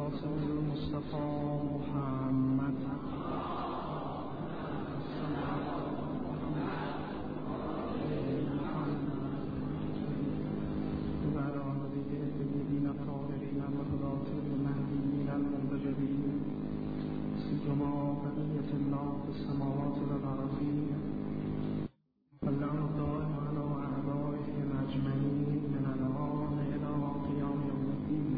القاسم المصطفى محمد وعلى آله الطيبين الطاهرين وهداة المهديين المنتجبين سيما بقية الله في السماوات والأرضين واللعنة الدائم على أعدائهم أجمعين من الآن إلى قيام يوم الدين.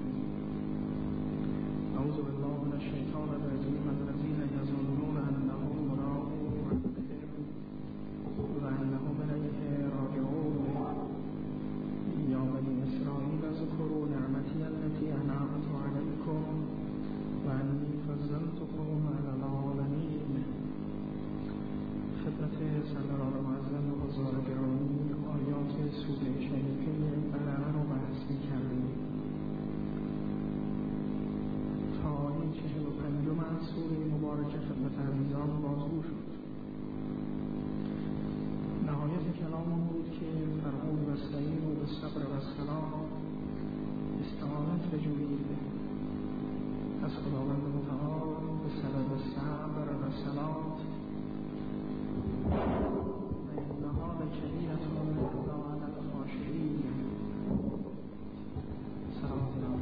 أعوذ بالله من الشيطان الرجيم الذين يظنون أنهم ملاقو ربهم وأنهم إليه راجعون. يا بني إسرائيل اذكروا نعمتي التي أنعمت عليكم وأني فضلتكم على العالمین. خدمت سروران معظم و بزرگواران آیات سوره شریفه بقره رو بحث می‌کردیم تا آیه 45 از سوره مبارکه خدمت عزیزان واضح شد. نهایت کلام بود که فرعون و استعینوا بالصبر و الصلاة، استعانت بجویید از خداوند متعال به سبب صبر و صلات و انها لکبیرة الا علی الخاشعین. صلوات الله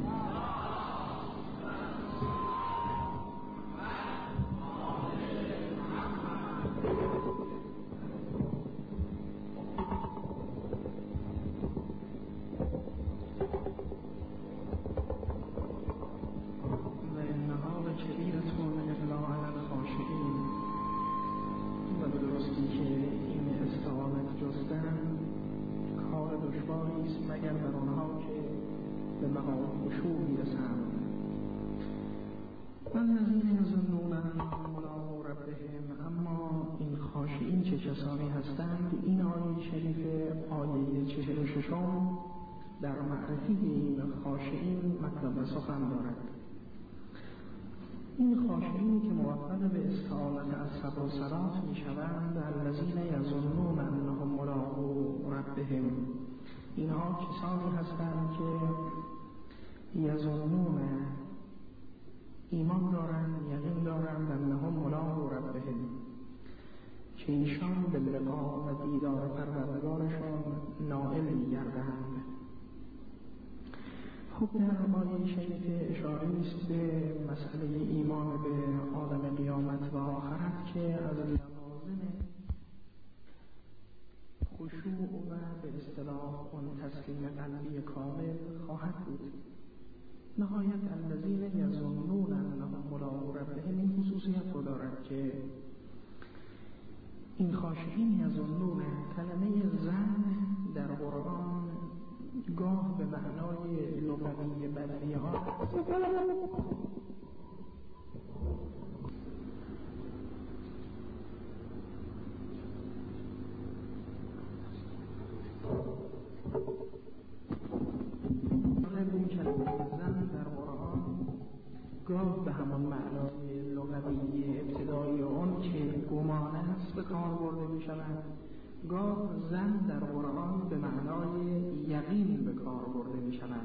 و به درستی که این استقامت جستن کار دشواری است مگر بر آنها که به مقام خشوع میرسند. والذین یظنون انهم ملاقو ربهم، اما این خاشعین چه کسانی هستند؟ این آیه شریفه آیه 46 در معرفی این خاشعین مطلب و سخن دارد. این خاشعینی که موفق به استعانت از صبر و صلات می شوند، الذین یظنون انهم ملاقو ربهم، اینها کسانی هستند که یظنون ایمان دارند، یقین دارند انهم ملاقو ربهم، که ایشان به لقا و دیدار پروردگارشان نائل می گردند. خب در آیه شریفه اشاره است به مسئله ایمان به عالم قیامت و آخرت که از لوازم خشوع و به اصطلاح اون تسلیم قلبی کامل خواهد بود. نهایت الذین یظنون انهم ملاقو ربهم این خصوصیت رو دارد که این خاشعین یظنون، کلمه ظن در قرآن گاه به معنای لغوی بدیهی ها این کلمه زن در قرآن گاه به همان معنای لغوی ابتدایی اون که گمان است به کار برده می شود، گاه زن در قرآن به معنای یقین به کار برده می شود.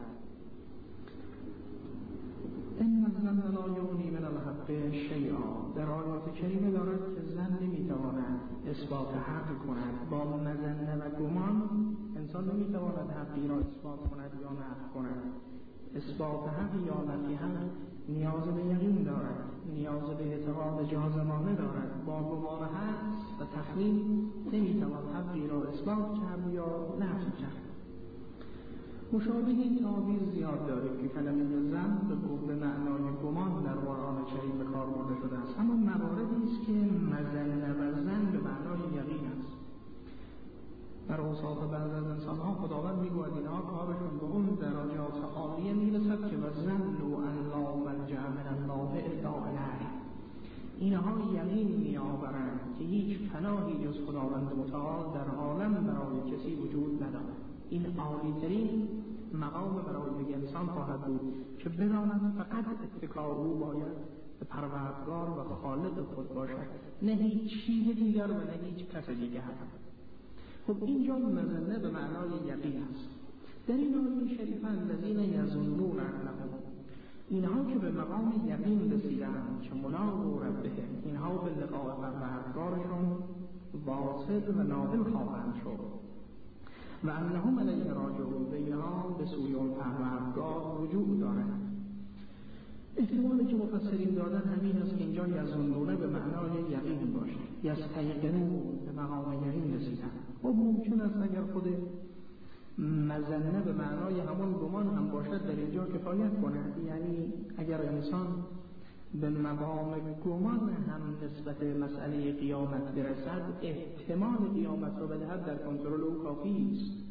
این الظن لا یغنی من الحق شیئا، در آیات کریمه دارد که زن نمی تواند اثبات حق کند. با مظنه و گمان انسان نمی تواند حقی را اثبات کند یا نفی کند. اثبات حق یا نفی حق نیاز به یقین دارد، نیاز به اعتقاد جازمانه دارد. با گمان حدس و تخمین نمیتوان حقی را اثبات کرد یا نفی کرد. مشابه این تعابیر زیاد داریم که کلمه ظن به معنای گمان در قرآن کریم به کار برده شده است، اما مواردی است که مظنه و ظن به معنای یقین است. در اوصاف بعض از انسان‌ها خداوند میگوید اینها کارشون به اون درجات عالیه میرسد که وظنوا ان لا ملجأ من الله الا الیه، اینها یقین میآورند که هیچ پناهی جز خداوند متعال در عالم برای کسی وجود ندارد. این عالی‌ترین مقام برای انسان خواهد بود که بداند فقط اتکا او باید به پروردگار و خالق خود باشد، نه هیچ چیز دیگر و نه هیچ کس دیگر. خب اینجا مظنه به معنای یقین است. در این آیه شریفه الذین یظنون انهم، اینها که به مقام یقین رسیدند که ملاقو ربهم، اینها به لقاء پروردگارشون واصل و نائل خواهند شد و انهم الیه راجعون، و اینها به سوی اون پروردگار رجوع دارند. احتمالی که مفسرین دادن همین است که اینجا یظنون به معنای یقین باشه، یستیقنون به مقام یقین رسیدن. و ممکن است اگر خود مظنه به معنای همون گمان هم باشد در اینجا کفایت کند، یعنی اگر انسان به مقام گمان هم نسبت مسئله قیامت برسد، احتمال قیامت رو بدهد در کنترل او کافی است.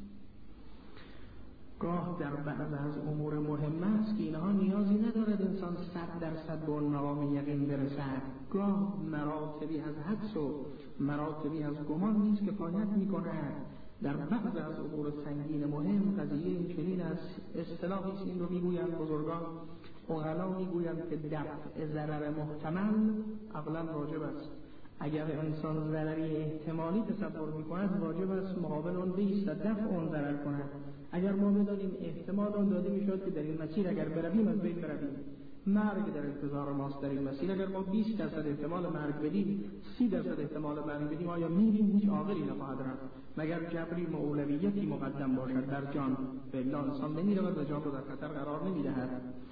گاه در بعض از امور مهم است که اینها نیازی ندارد انسان 100% به اون مقام یقین برسد. گاه مراتبی از حدس و مراتبی از گمان نیست که کفایت می‌کند. در بعض از امور سنگین مهم قضیه این چنین است. اصطلاحی است، این رو میگویند بزرگان عقلا میگویند که دفع ضرر محتمل عقلا واجب است. اگر انسان ضرری احتمالی تصور می‌کند واجب است مقابل اون بایستد دفع اون ضرر کند. اگر ما بدانیم احتمال اون داده میشد که در این مسیر اگر برویم از بین برویم، مرگ در انتظار ماست در این مسیر، اگر ما 20% احتمال مرگ بدیم، 30% احتمال مرگ بدیم، آیا میریم؟ هیچ عاقلی نخواهد رفت مگر جبری و اولویتی مقدم باشد در جان. فعلا انسان نمیرود و جان رو در خطر قرار نمیدهد.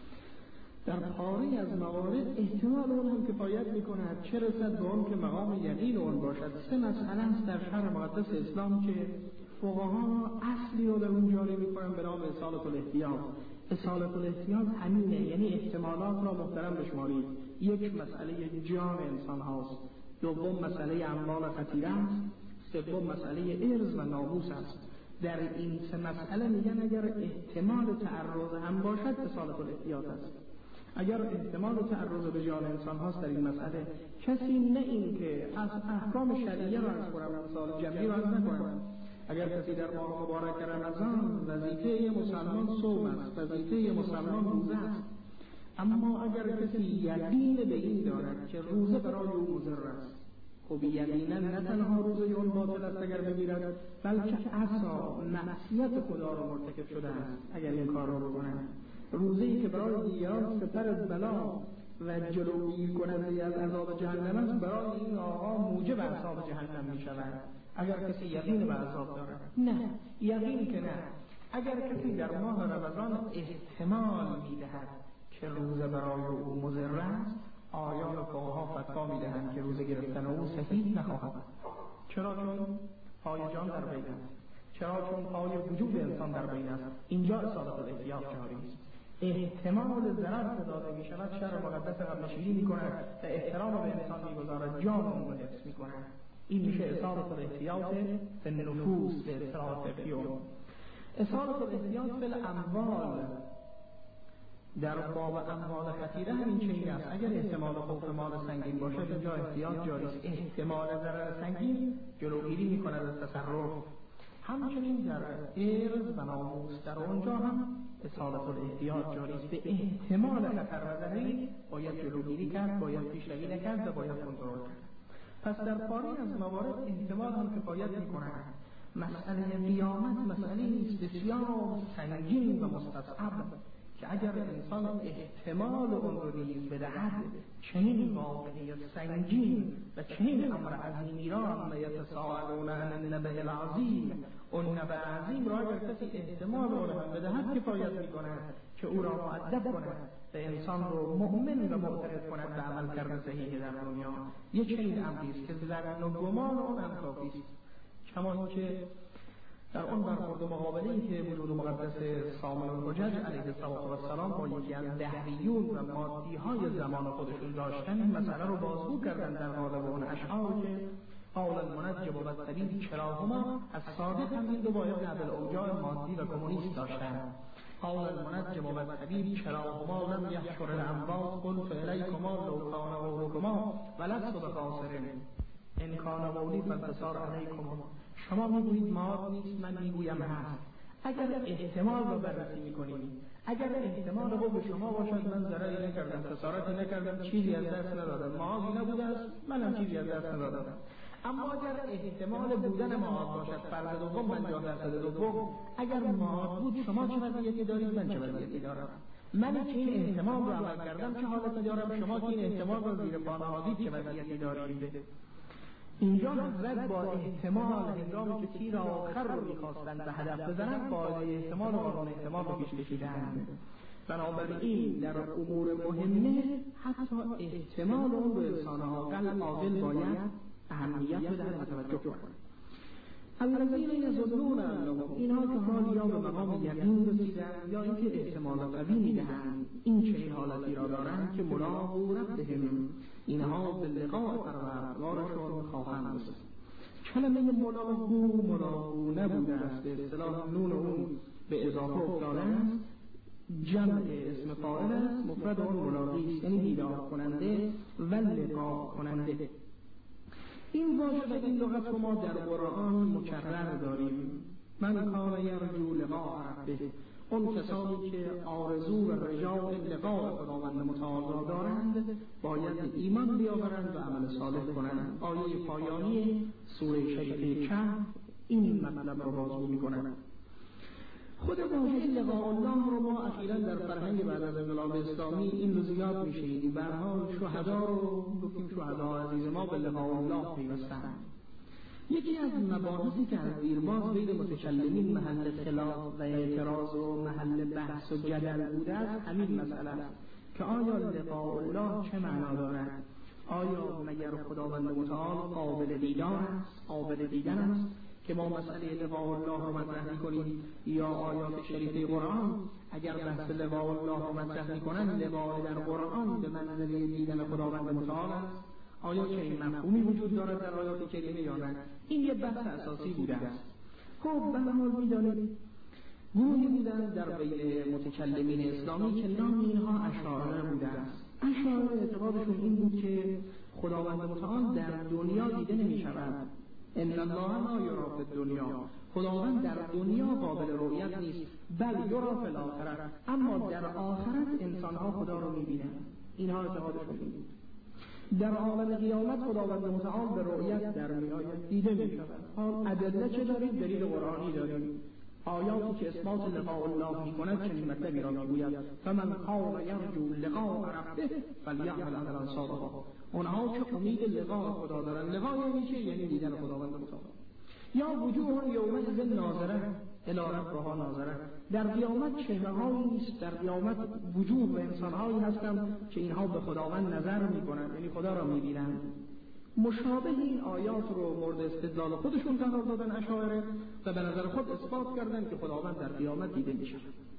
در پاره از موارد احتمال اون هم کفایت میکند، چه رسد به اون که مقام یقین اون باشد. 3 مسئله است در شرع مقدس اسلام که فقها اصلی رو در اون جاری میکنن به نام اصالة الاحتیاط. اصالة الاحتیاط همینه، یعنی احتمالات را محترم بشمارید. یک مسئله جان انسان هاست، دوم مسئله اموال خطیره است، سوم مسئله ارز و ناموس است. در این 3 مسئله میگن اگر احتمال تعرض هم باشد اصالة الاحتیاط است. اگر احتمال تعرض به جان انسان هاست در این مسئله، کسی نه این که از احکام شرعیه را از قرآن مثال جمعی را نکنم. اگر کسی در ماه مبارک رمضان وظیفه مسلمان صوم است، وظیفه مسلمان روزه است، اما اگر کسی یقین به این دارد که روزه برای او مضر است، خب یقینا نه تنها روزه اون باطل است اگر بگیرد، بلکه عصا معصیت خدا را مرتکب شده است اگر این کار را بکند. روزه‌ای که برای دیگران سپر بلا و جلوگیری کننده از عذاب جهنم است، برای این آقا موجب عذاب جهنم می شود اگر کسی یقین به عذاب دارد. نه، یقین که نه. اگر کسی در ماه رمضان احتمال می دهد که روزه برای او مضر است، آیان فقها فتوا می دهند که روزه گرفتن او صحیح نخواهد. چرا؟ چون پای جان در بین است. چرا؟ چون پای وجود انسان در بین است. اینجا اصالة الاحتیاط جاری است. احتمال ضرر داده می شود، شرع مقدس قبلشگیری می کند و احترام به انسان می گذارد، جان اون رو حفظ می کند. این میشه اصالة الاحتیاط به نفوس به اصطلاح فقهی. اصالة الاحتیاط به اموال در باب اموال خطیره همین چنین است. اگر احتمال خوف مال سنگین باشد اینجا احتیاط جاری است. احتمال ضرر سنگین جلوگیری می کند از تصرف. همچنین در ارز و ناموس در اونجا هم اصالة الاحتیاط جاری است. به احتمال خطر و ضرری باید جلوگیری کرد، باید پیشروی نکرد و باید کنترل کرد. پس در پاره از موارد احتمال هم کفایت می‌کند. مسئله قیامت مسئله است بسیار سنگین و مستصعب که اگر انسان احتمال اون رو نیز بدهد، چنین واقعی سنگین و چنین امر عظیمی را یتساءلون عن النبأ العظیم، اون نبأ عظیم را اگر کسی احتمال اون هم بدهد کفایت می‌کند که او را مؤدب کند و انسان رو مؤمن و معتقد کند به عمل کرده صحیح در دنیا. یک چنین امری است که ظن و گمان اون هم کافی است. کما که در اون برخورد مقابله‌ای که وجود مقدس سامون الحجج علیه السلام با یکی از دهریون و مادی‌های زمان خودشون داشتن، این مسئله رو بازگو کردن در قالب اون اشعار که قول المنجم و الطبیب کلاهما. از صادق هم این دو باید قبل اوجاع مادی و کمونیست داشتن. قول المنجم و الطبیب کلاهما لم یحشر الاموات قلت الیکما لو کان قولکما ولست بخاسرین ان کان قولی فانتصار علیکما. شما میگویید ماد نیست، من میگویم هست. اگر احتمال رو بررسی میکنیم، اگر احتمال رو به شما باشد من ضرری نکردم، خسارتی نکردم، چیزی از دست ندادم، مادی نبوده است، منم چیزی از دست ندادم. اما اگر احتمال بودن ماد باشد، فرض دوم 50% دوم، اگر ماد بود شما چه وضعیتی دارید، من چه وضعیتی دارم. من که این احتمال رو عمل کردم چه حالتی دارم، شما که این احتمال رو زیر پا نهادید چه وضعیتی دارید. اینجا حضرت با احتمال هنگامی که تیر آخر رو می‌خواستند به هدف بزنند قاعده احتمال و قانون احتمال رو پیش کشیدند. بنابراین در امور مهمه حتی احتمال اون به انسان عاقل باید اهمیت بده و توجه کنند. الذین یظنون انهم، اینها که حال یا به مقام یقین رسیدند یا اینکه احتمال قوی میدهند این چنین حالتی را دارند که ملاقو ربهم، اینها به لقاء پروردگارشان خواهند رسید. کلمه ملاقو نبوده است، به اصطلاح نون اون به اضافه افتاده است، جمع اسم فاعل است، مفرد اون ملاقی است، یعنی دیدار کننده و لقاء کننده. این واژه و این لغت رو ما در قرآن مکرر داریم. من کان یرجو لقاء ربه، اون کسانی که آرزو و رجاء لقاء خداوند متعال را دارند باید ایمان بیاورند و عمل صالح کنند. آیه پایانی سوره شریفه کهف این مطلب را بازگو می‌کند. خود واژه لقاء الله رو ما اخیراً در فرهنگ بعد از انقلاب اسلامی این رو زیاد می‌شنیدیم. به هر حال شهدا رو گفتیم، شهدا عزیز ما به لقاء الله پیوستند. یکی از مباحثی که از دیرباز بین متکلمین محل خلاف و اعتراض و محل بحث و جدل بوده است همین مسئله است که آیا لقاء الله چه معنا دارد؟ آیا مگر خداوند متعال قابل دیدار است، قابل دیدن است که ما مسئله لقاء الله رو مطرح می‌کنیم، یا آیات شریفه قرآن اگر بحث لقاء الله رو مطرح می‌کنند لقاء در قرآن به منزله دیدن خداوند متعال است؟ آیا چه این مفهومی وجود دارد در آیات کریمه یا نه؟ این یه بحث اساسی بوده است. خب به هر حال می‌دانید گروهی بودند در بین متکلمین اسلامی که نام اینها اشاعره بوده است. اشاعره اعتقادشون این بود که خداوند متعال در دنیا دیده نمی‌شود. ان الله لا یری فی الدنیا، خداوند در دنیا قابل رؤیت نیست، بل یری فی الاخره، اما در آخرت انسان‌ها خدا رو می‌بینند. اینها اعتقادشون بود. در عالم قیامت خداوند متعال به رؤیت در میآید، دیده می‌شود. حال ادله چه دارید؟ دلیل قرآنی دارید. آیاتی که اثبات لقاء الله می‌کند چنین مطلبی را می‌گوید: فمن کان یرجو لقاء ربه فلیعمل عملا صالحا. اونها که امید لقاء خدا دارند، لقاء یعنی چه؟ یعنی دیدن خداوند متعال. یا وجوه یومئذ ناظره الی ربها ناظره، در قیامت چهره‌هایی نیست، در قیامت وجوه و انسان‌هایی هستند که اینها به خداوند نظر می‌کنند، یعنی خدا را می‌بینند. مشابه این آیات رو مورد استدلال خودشون قرار دادن اشاعره و به نظر خود اثبات کردن که خداوند در قیامت دیده میشه.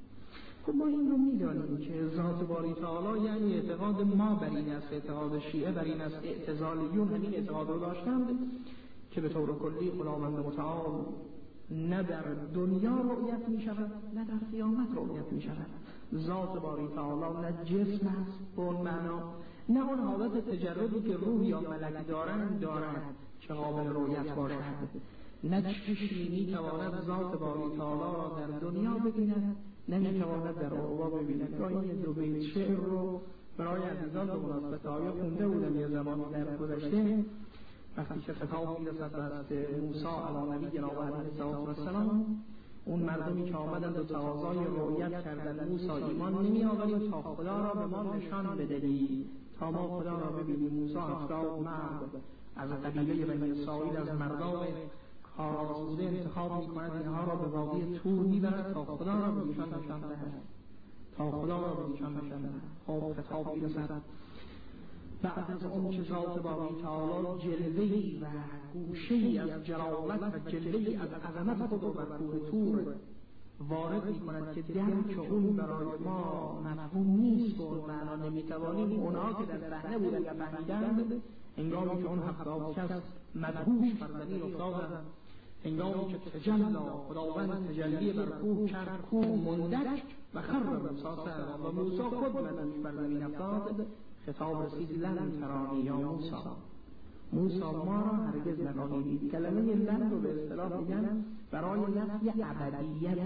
خب ما این رو می‌دانیم که ذات باری تعالی، یعنی اعتقاد ما بر این است، اعتقاد شیعه بر این است، اعتزالیون همین اعتقاد رو داشتند که به طور کلی خداوند متعال نه در دنیا رؤیت می شود نه در قیامت رؤیت می شود. ذات باری تعالی نه جسم است به اون معنا، نه اون حالت تجردی که روح یا ملک دارد که قابل رؤیت باشد، نه چشمی می تواند ذات باری تعالی را در دنیا ببیند، نه می تواند در عقبی ببیند. گاهی دو بیت شعر رو برای عزیزان به مناسبت آیه خونده بودم یه زمانی در گذشته، وقتی که خطاب می‌رسد از موسی علی نبینا و علیه السلام، اون مردمی که آمدند و تقاضای رؤیت کردند: موسی ایمان نمی‌آوریم تا خدا را به ما نشان بدهی، تا ما خدا را ببینیم. موسی 70 مرد از قبیله بنی اسرائیل از مردان کارآسوده انتخاب می‌کند، اینها را به وادی طور می‌برد تا خدا را به ایشان نشان دهد، تا خدا را به ایشان نشان دهد. خب خطاب می‌رسد بعد از اون که ذات باری تعالی جلوه‌ای و گوشه‌ای از جلالت و جلوه‌ای از عظمت خود رو بر کوه طور وارد می‌کند که درک اون برای ما مفهوم نیست و معنا نمی‌توانیم. اونها که در صحنه بودند و فهمیدند، هنگامی که اون 70 کس مدهوش بر زمین افتادند، هنگامی که تجلی خداوند تجلی بر کوه کرد، کوه مندک و خر موسی سجدا و موسی خود مدهوش بر زمین افتاد. خطاب رسید: لن ترانی یا موسی ما را هرگز نخواهید. کلمه لن رو به اصطلاح میگن برای نفی ابدیت،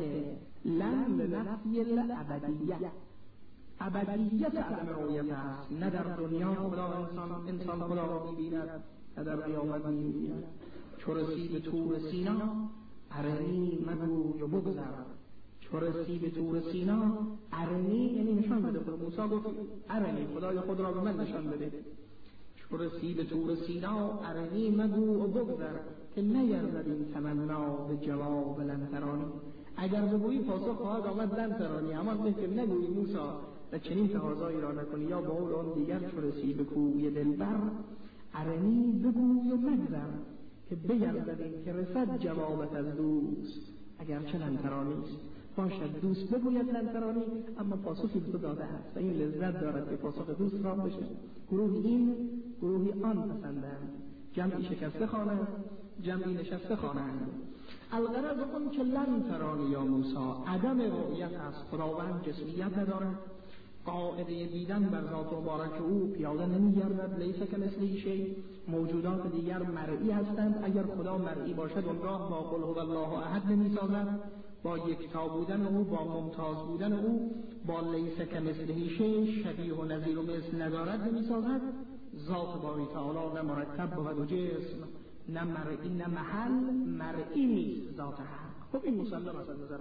لن لنفی الابدیه، ابدیت عدم رؤیت است. نه در دنیا خدا انسان خدا را میبیند، نه در قیامت میبیند. چو رسید به طور سینا ارنی مگوی و بگذر، چو رسی به طور سینا ارنی، یعنی نشان بده. خدا موسی گفت ارنی، خدای خود را به من نشان بده. چو رسی به طور سینا ارنی مگو و بگذر، که نیرزد این تمنا به جواب لن ترانی. اگر بگویی پاسخ خواهد آمد لن ترانی، اما که نگویی موسی و چنین تقاضایی را نکنی. یا با اون دیگر چو رسی به کوی دلبر ارنی بگوی و مگذر، که بگردد این که رسد جوابت از دوست اگر چه لن ترانیست. باشد دوست بگوید لن ترانی، اما پاسخی به تو داده است و این لذت دارد که پاسخ دوست را بشه. گروهی این گروهی آن پسندند، جمعی شکسته خوانند جمعی نشسته خوانند. الغرض اون که لن ترانی یا موسی عدم رؤیت است. خداوند جسمیت ندارد، قاعده دیدن بر ذات مبارک او پیاده نمی‌گردد. لیس کمثله شیء، موجودات دیگر مرئی هستند. اگر خدا مرئی باشد اونگاه با قل هو الله احد نمی‌سازد، با یکتا بودن او، با ممتاز بودن او، با لیس کمثله شیء شبیه و نظیر و مثل ندارد نمی‌سازد. ذات باری تعالی نه مرکب بود و جسم، نه مرئی نه محل، مرئی نیست ذات حق. خب این مسلم است از نظر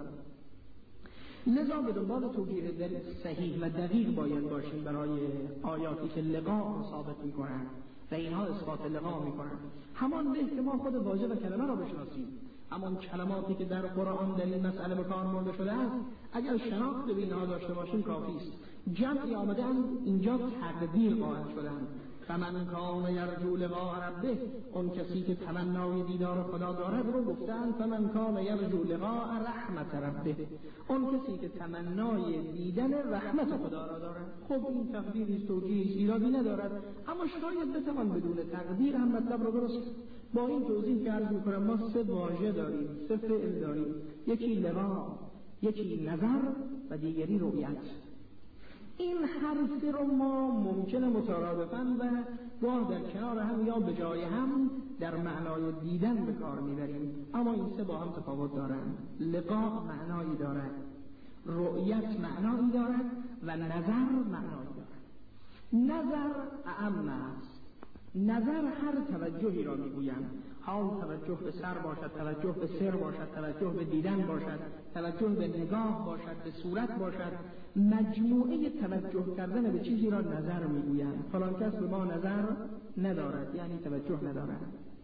من. لذا به دنبال توجیه صحیح و دقیق باید باشیم برای آیاتی که لقاء را ثابت می‌کنند و اینها اثبات لقاء می‌کنند. همان به که ما خود واژه و کلمه را بشناسیم، اما کلماتی که در قرآن در این مسئله به کار برده شده است اگر شناخت به اینها داشته باشیم کافی است. جمعی آمدند اینجا تقدیر قائل شدند. فمن کان یرجو لقاء ربه، اون کسی که تمنای دیدار خدا دارد رو گفتند فمن کان یرجو لقاء رحمت ربه، اون کسی که تمنای دیدن رحمت خدا را دارد. خب این تقدیری توجیهی ایرادی ندارد، اما شاید بتوان بدون تقدیر هم مطلب رو درست. با این توضیح که عرض می‌کنم ما سه واژه داریم، سه فعل داریم، یکی لقاء، یکی نظر و دیگری رؤیت. این هر سه رو ما ممکنه مترادفاً و گاه در کنار هم یا به جای هم در معنای دیدن به کار میبریم، اما این سه با هم تفاوت دارند. لقاء معنایی دارد، رؤیت معنایی دارد و نظر معنایی دارد. نظر اعم است. نظر هر توجهی را میگویم، حال توجه به سر باشد، توجه به سر باشد، توجه به دیدن باشد، توجه به نگاه باشد، به صورت باشد، مجموعه توجه کردن به چیزی را نظر میگویند. فلان کس به ما نظر ندارد یعنی توجه ندارد.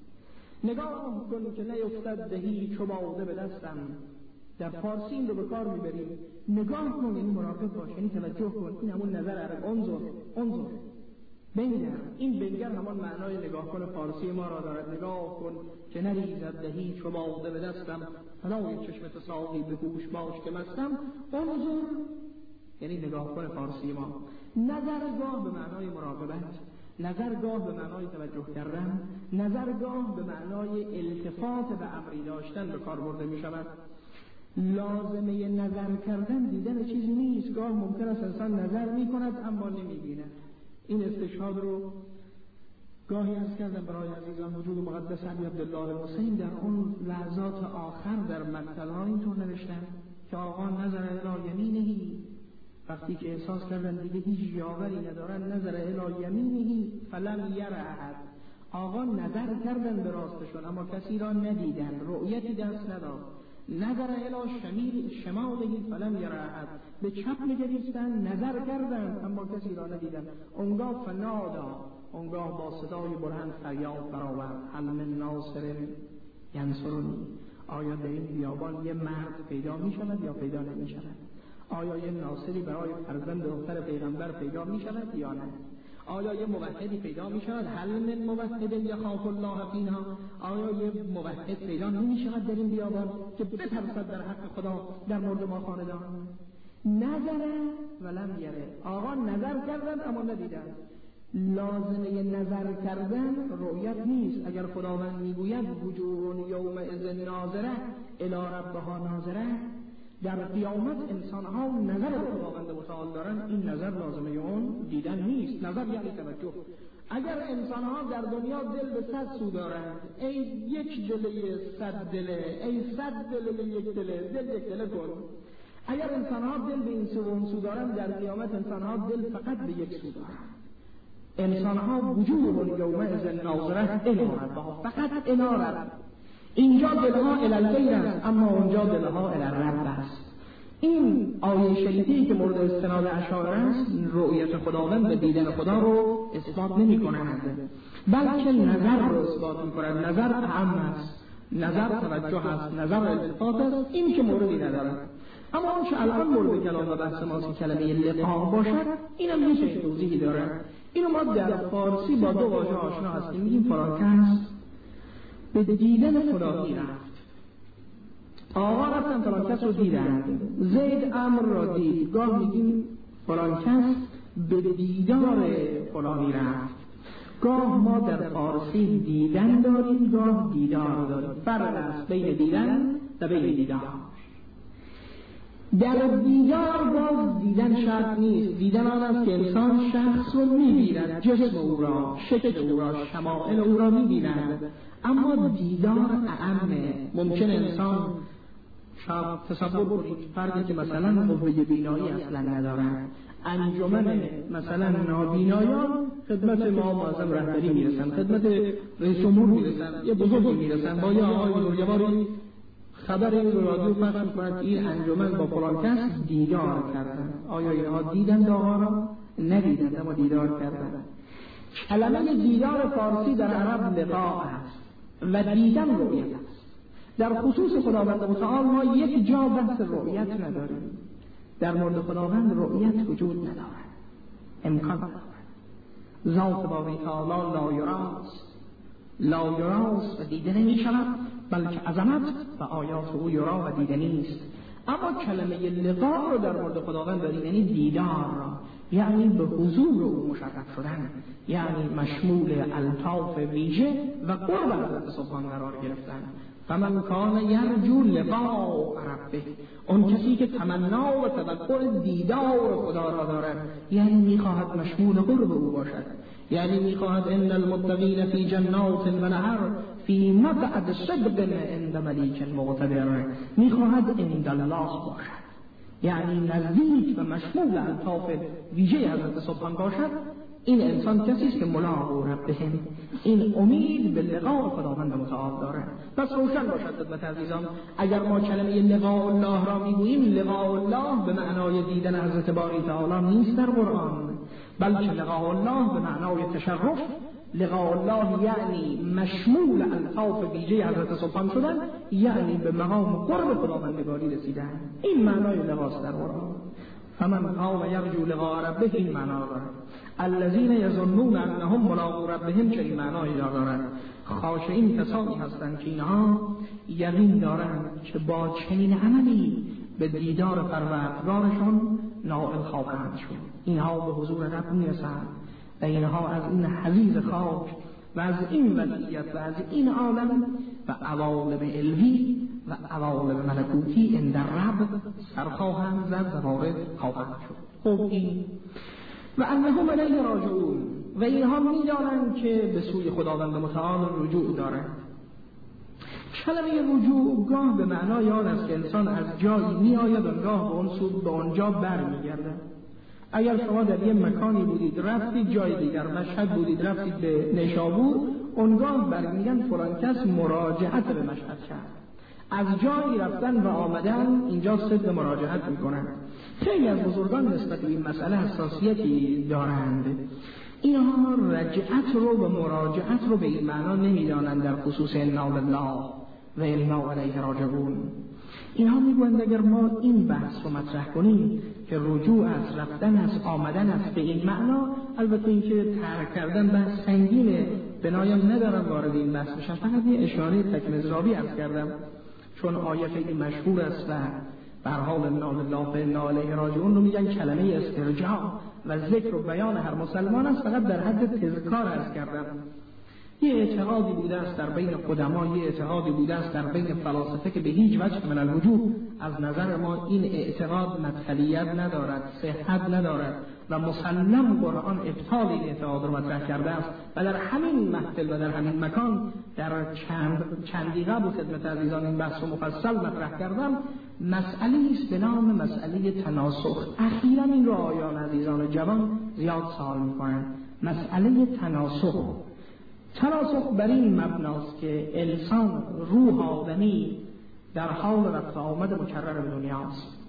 نگاه کن که نیفتد دهی چو باده به دستم، در فارسی این رو به کار میبریم. نگاه کن یعنی مراقب باش، یعنی توجه کن. این همون نظر عرب انظر بنگر. این بنگر همان معنای نگاه کن فارسی ما را دارد. نگاه کن که نریزد دهی چو باده به دستم، فلای چشمت ساقی به گوش باش که مستم. انظر یعنی نگاه کن فارسی ما. نظرگاه به معنای مراقبت، نظرگاه به معنای توجه کردن، نظرگاه به معنای التفات به امری داشتن به کار برده می شود. لازمه نظر کردن دیدن چیزی نیست. گاه ممکن است انسان نظر می کند اما نمی بیند. این استشهاد رو گاهی از کردم برای عزیزان وجود مقدس علی عبدالله حسین در اون لحظات آخر در مقتل‌ها اینطور نوشتن که آقا نظر الی یمینهی، وقتی که احساس کردن دیگه هیچ یاوری ندارن، نظر الی یمینهی فلم یره احد، آقا نظر کردن به راستشون اما کسی را ندیدن، رؤیتی دست نداد. نظر الی شمالهی فلم یره احد، به چپ نگریستن، نظر کردن اما کسی را ندیدن. اونگاه فنادا، اونگاه با صدای بلند فریاد برآورد هل من ناصر ینصرنی، آیا در این بیابان یه مرد پیدا می شود یا پیدا نمی شود؟ آیا یه ناصری برای فرزند دختر پیغمبر پیدا می شود یا نه؟ آیا یه موحدی پیدا می شود؟ هل من موحد یخاف الله فینا، آیا یه موحد پیدا نمی شود در این بیابان که بترسد در حق خدا در مورد ما خاندان؟ نظر ولم یره، آقا نظر کردن اما ندیدن. لازمه نظر کردن رؤیت نیست. اگر خداوند میگوید وجوه یومئذ ناظره الی ربها ناظره، در قیامت انسان‌ها نظر به خداوند متعال دارن، این نظر لازمه اون دیدن نیست. نظر یعنی توجه. اگر انسان‌ها در دنیا دل به 100 سو دارند، ای یک دله 100 دله، ای 100 دله یک دله، دل یک دله کن. اگر انسان‌ها دل به این سو و اون سو دارند، در قیامت انسان‌ها دل فقط به یک سو دارند. انسان‌ها وجوه یومئذ ناظره الی ربها، فقط الی رب. اینجا دلها الی الغیر است اما اونجا دلها الی الرب است. این آیه شریفی که مورد استناد اشاعره است رؤیت خداوند و دیدن خدا رو اثبات نمی کنند، بلکه نظر رو اثبات می کنند. نظر اعم است، نظر توجه است، نظر التفات است، این که موردی ندارد. اما اون که الان مورد کلام و بحث ما کلمه لقا باشد، اینم میشه توضیحی داره. اینو ما در فارسی با دو واژه آشنا هستیم، میگیم فلان کس به دیدن خدا رفت. آقا رفتن فلان کس رو دیدن، زید امر را دید. گاه میگیم فلان کس به دیدار فلانی رفت. گاه ما در فارسی دیدن داریم، گاه دیدار داریم. فرق است بین دیدن و بین دیدار. در دیدار باز دیدن شرط نیست. دیدن آن است که انسان شخص رو می‌بیند، جسم او را، شکل او را، شمائل او را می‌بیند. اما دیدار اعمه. ممکن انسان شاید تصور کنید فردی که مثلا قوه بینایی اصلا ندارد، انجمن مثلا نابینایان خدمت ما معظم رهبری میرسن، خدمت رئیس جمهور میرسن، یه بزرگی میرسن، با یه آقای بزرگواری خبر این رو رادیو پخش میکنند این انجمن با فلان کس دیدار کردن. آیا اینها دیدند آقا را؟ ندیدند، اما دیدار کردن. کلمه دیدار فارسی در عرب لقاء است و دیدن رؤیت است. در خصوص خداوند متعال ما یک جا بحث رؤیت نداریم. در مورد خداوند رؤیت وجود ندارد، امکان ندارد. ذات باری تعالی لا یراست و دیده نمی شود، بلکه عظمت و آیات او یرا و دیده نیست. اما کلمه لقاء رو در مورد خداوند داریم، یعنی دیدار را، یعنی به حضور او مشرف شدن، یعنی مشمول الطاف ویژه و قرب حضرت سبحان قرار گرفتن. فمن کان یرجو لقاء ربه، اون کسی که تمنا و توقع دیدار خدا را دارد، یعنی میخواهد مشمول قرب او باشد، یعنی میخواهد ان المتقین فی جنات و نهر فی مقعد صدق عند ملیک مقتدر، میخواهد عند الله باشد، یعنی نزدیک و مشمول الطاف ویژه حضرت سبحان باشد. این انسان کسی است که ملاقات ربهم، این امید به لقاء خداوند متعال دارد. پس روشن باشد خدمت عزیزان، اگر ما کلمه لقاء الله را میگوییم، لقاء الله به معنای دیدن حضرت باری تعالی نیست در قرآن، بلکه لقاء الله به معنای تشرف. لقاء الله یعنی مشمول الطاف ویژه حضرت سبحان شدن، یعنی به مقام قرب خداوندگاری رسیدن. این معنای لقاء در قرآن. فمن کان یرجو لقاء ربه، این معنا دارد. الذین یظنون انهم ملاقو ربهم، چه این معنای دارد. خاشعین کسانی هستند که اینها یقین دارند که با چنین عملی به دیدار پروردگارشون نائل خواهند شد. اینها به حضور رب میرسند و اینها از این حضیض خاک و از این وضعیت و از این عالم و عوالم علوی و عوالم ملکوتی اندر رب سرخواهند زد و وارد خواهند شد. خب این و انهم الیه راجعون، و اینها می‌دانند که به سوی خداوند متعال رجوع دارند. کلمه رجوع گاه به معنای آن است که انسان از جایی میآید و گاه به اون سو به آنجا برمیگردد. اگر شما در یک مکانی بودید رفتید جای دیگر، مشهد بودید رفتید به نیشابور، اونگاه برمیگن فلان کس مراجعت به مشهد کرد. از جایی رفتن و آمدن اینجا صدق مراجعت میکنند. خیلی از بزرگان نسبت به این مسئله حساسیتی دارند. اینها رجعت رو و مراجعت رو به این معنا نمیدانند در خصوص انا لله و انا الیه راجعون. اینها میگویند اگر ما این بحث رو مطرح کنیم که رجوع از رفتن از آمدن است به این معنا، البته این که ترک کردن بحث سنگینه، بنایم ندارم وارد این بحث بشم، فقط یه اشاره تکمزرابی عرض کردم چون آیه خیلی مشهور است و به هر حال انا لله و انا الیه راجعون رو میگن کلمه استرجاع و ذکر و بیان هر مسلمان است. فقط در حد تذکار عرض کردم. یه اعتقادی بوده است در بین قدما، یه اعتقادی بوده است در بین فلاسفه که به هیچ وجه من الوجوه از نظر ما این اعتقاد مدخلیت ندارد، صحت ندارد و مسلم قرآن ابطال این اعتقاد رو مطرح کرده است و در همین محفل و در همین مکان در چند دقیقه بود خدمت عزیزان این بحث رو مفصل مطرح کردم. مسئله است به نام مسئله تناسخ. اخیراً این رو آیان عزیزان جوان زیاد سوال می‌کنند. مسئله تناسخ بر این مبناست که انسان روح آدمی در حال رفت آمد مکرر به دنیاست.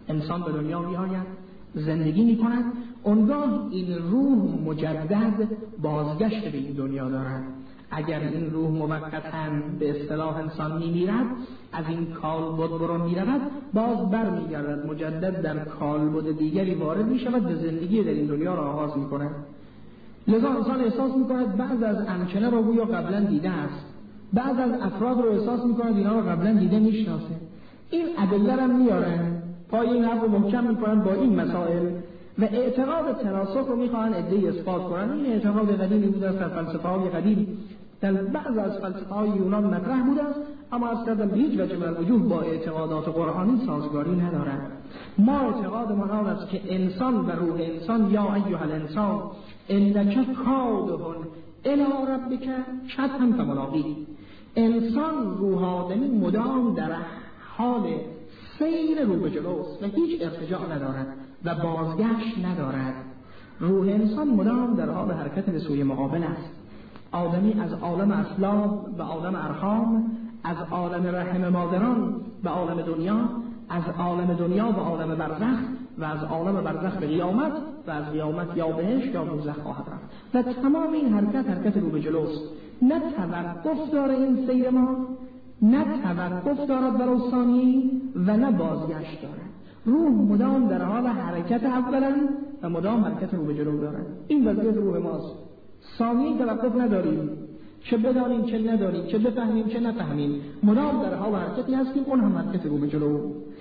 انسان به دنیا میآید، زندگی میکند، اونگاه این روح مجدد بازگشت به این دنیا دارد. اگر این روح موقتاً به اصطلاح انسان میمیرد، از این کالبد برون میرود، باز برمیگردد مجدد در کالبد دیگری وارد میشود و زندگی در این دنیا را آغاز میکند. لذا انسان احساس میکند بعض از امکنه را گویا قبلا دیده است، بعض از افراد رو احساس میکند اینا رو قبلا دیده میشناسه. این ادله را میارن پای این حرف رو محکم میکنن با این مسائل و اعتقاد تناسخ رو میخوان عده‌ای اثبات کنن. این اعتقاد قدیمی بوده است، در فلسفه‌های قدیم در بعض از فلسفه‌های یونان مطرح بوده است، اما از کردم به هیچ وجه من وجود با اعتقادات قرآنی سازگاری ندارد. ما اعتقادمان آن است که انسان و روح انسان، یا ایها الانسان انک کادح الی ربک شطحا فملاقیه، انسان روح آدمی مدام در حال سیر رو به جلوست و هیچ ارتجاع ندارد و بازگشت ندارد. روح انسان مدام در حال حرکت به سوی مقابل است. آدمی از عالم اسلاب به عالم ارحام، از عالم رحم مادران به عالم دنیا، از عالم دنیا به عالم برزخ و از عالم برزخ به قیامت و از قیامت یا بهشت یا دوزخ خواهد رفت و تمام این حرکت رو به جلوست. نه توقف داره این سیر ما، نه توقف دارد بر ثانی و نه بازگشت دارد. روح مدام در حال حرکت اولا و مدام حرکت رو به جلو دارد. این وضعیت روح ماست. ثانی توقف نداریم، چه بدانیم چه ندانیم، چه بفهمیم چه نفهمیم، مدام در حال حرکتی هستیم. اون هم حرکت رو به جلو.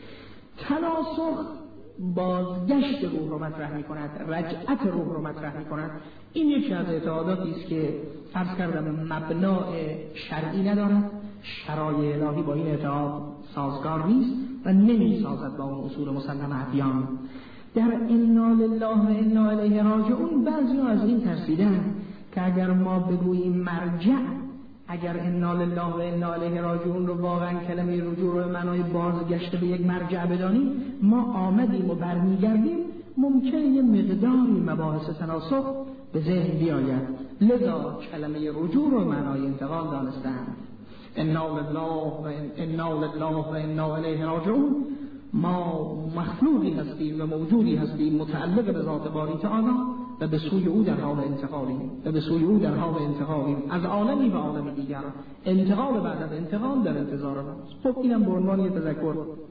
تناسخ بازگشت روح رو مطرح می کند، رجعت روح رو مطرح می کند. این یکی از اعتقاداتی است که فرض کردم مبنای شرعی ندارد، شرایع الهی با این اعتقاد سازگار نیست و نمی سازد با اون اصول مسلم ادیان. در انا لله و انا الیه راجعون بعضی از این ترسیدن که اگر ما بگوییم مرجع، اگر انا لله و انا الیه راجعون رو واقعا کلمه رجوع رو معنای بازگشت به یک مرجع بدانیم، ما آمدیم و برمیگردیم، ممکنه یه مقداری مباحث تناسخ به ذهن بیاید. لذا کلمه رجوع رو معنای انتقال دانستند. انا لله و انا الیه راجعون، ما مخلوقی هستیم و موجودی هستیم متعلق به ذات باری تعالی و به سوی او در حال انتقالیم از عالمی به عالم دیگر. انتقال بعد از انتقال در انتظار ماست. خب اینم به عنوان یک تذکر.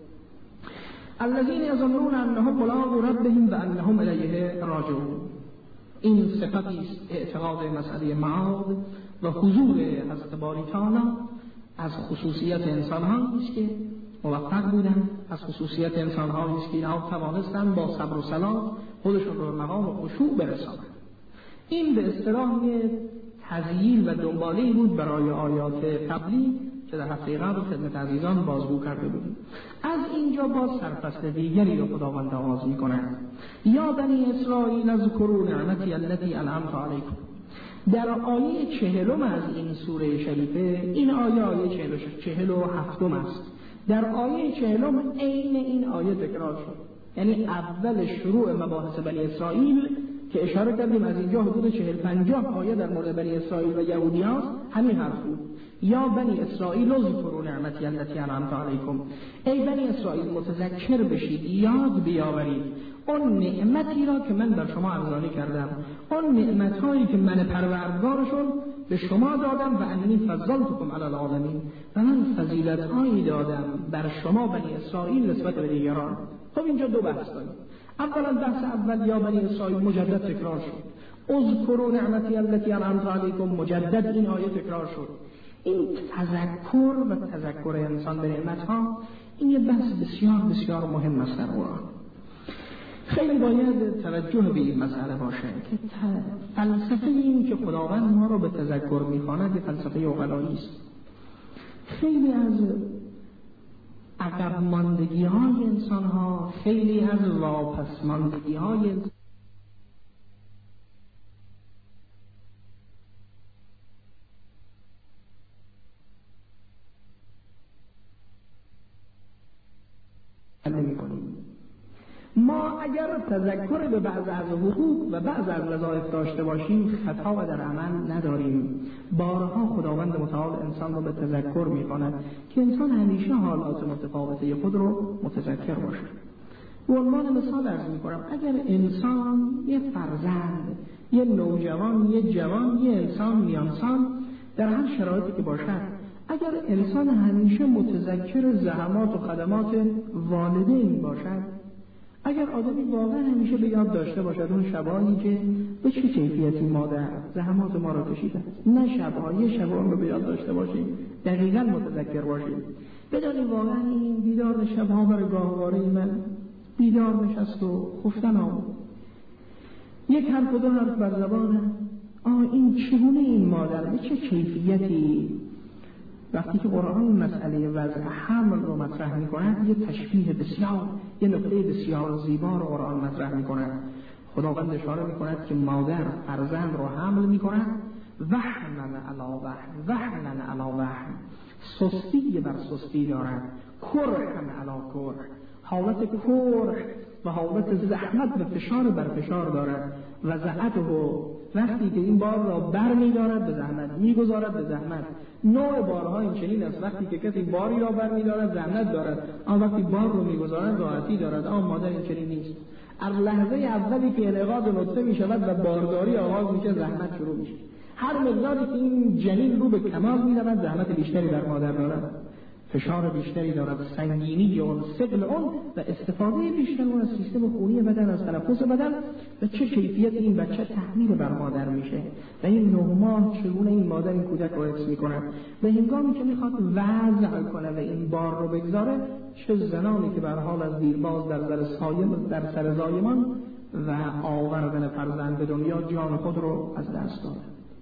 الذین یظنون انهم ملاقو ربهم و انهم الیه راجعون، این صفتی است اعتقاد مسئله معاد و حضور حضرت باری تعالی از خصوصیت انسان هایی که موفق بودن، از خصوصیت انسان هایی که اینها توانستن با صبر و صلاح خودشون رو به مقام خشوع برسانند. این به اصطلاح تذییل و دنباله‌ای بود برای آیات قبلی که در هفته قبل خدمت عزیزان بازگو کرده بودیم. از اینجا باز سرفصل دیگری رو خداوند آغاز می‌کند. یا بنی اسرائیل اذکروا نعمتی التي انعمت علیکم. در آیه 40 از این سوره شریفه، این آیه 47 است. در آیه 40 عین این آیه تکرار شد. یعنی اول شروع مباحث بنی اسرائیل که اشاره کردیم از اینجا حدود 40-50 آیه در مورد بنی اسرائیل و یهودیان همین حرف بود. یا بنی اسرائیل اذکروا نعمتی التي انعمت علیکم، ای بنی اسرائیل متذکر بشید، یاد بیاورید اون نعمتی را که من بر شما ارزانی کردم، اون نعمت‌هایی که من پروردگارشون به شما دادم و انی فضلتکم علی العالمین، و من فضیلت‌هایی دادم بر شما بنی اسرائیل نسبت به دیگران. خب اینجا دو بحث داریم. اولا بحث اول یا بنی اسرائیل مجدد تکرار شد، اذکروا نعمتی التي انعمت علیکم مجدد این آیه تکرار شد. این تذکر و تذکر انسان به نعمت‌ها این یه بحث بسیار بسیار مهم است در قرآن. خیلی باید توجه به این مسئله باشه که فلسفه این که خداوند ما رو به تذکر می‌خواند فلسفه عقلایی است. خیلی از عقب ماندگی‌های انسان‌ها، خیلی از واپسماندگی‌های ما اگر تذکر به بعض از حقوق و بعض از وظایف داشته باشیم خطا و در عمل نداریم. بارها خداوند متعال انسان رو به تذکر می‌خواند که انسان همیشه حالات متفاوته خود رو متذکر باشه. به عنوان مثال عرض می‌کنم اگر انسان یه فرزند، یه نوجوان، یه جوان، یه انسان میانسان در هر شرایطی که باشد، اگر انسان همیشه متذکر زحمات و خدمات والدین باشد، اگر آدمی واقعا همیشه به یاد داشته باشد اون شبانی که به چه کیفیتی مادر زحمات ما را کشیده، نه شب‌های شب رو به یاد داشته باشیم، دقیقاً متذکر باشیم، بدانیم واقعا این بیدار شب‌ها برای گاهواره من بیدار نشست و خفتن آمد، یک حرف و دو حرف بر زبانه، این چگونه این مادر به چه کیفیتی. وقتی که قرآن مسئله وضع حمل رو مطرح می‌کند، یه تشبیه بسیار، یه نکته بسیار زیبا رو قرآن مطرح می‌کند. خداوند اشاره می‌کند که مادر فرزند رو حمل می‌کند، وهنن علی وهن، وهنن علی وهن، سستی بر سستی دارد، کرهن علی کرح، حالت کرح و حالت زحمت و فشار بر فشار دارد. و زحمت وقتی که این بار را بر می‌دارد به زحمت، می‌گذارد به زحمت. نوع بارها این چنین است، وقتی که کسی باری را بر می‌دارد زحمت دارد، اما وقتی بار رو می‌گذارد راحتی دارد. اما مادر این چنین نیست. از لحظه اولی که انعقاد نطفه می‌شود و بارداری آغاز میشه، زحمت شروع میشه. هر مقداری که این جنین رو به کمال می‌رود، زحمت بیشتری بر مادر دارد، فشار بیشتری دارد، سنگینی اون، ثقل اون و استفاده بیشتر اون از سیستم خونی بدن، از تنفس بدن و چه کیفیت این بچه تحمیل بر مادر میشه و این 9 ماه چگونه این مادر این کودک رو حفظ میکنه و هنگامی که میخواد وضع کنه و این بار رو بگذاره، چه زنانی که به هر حال از دیرباز در سر زایمان و آوردن فرزند به دنیا جان خود رو از دست داده.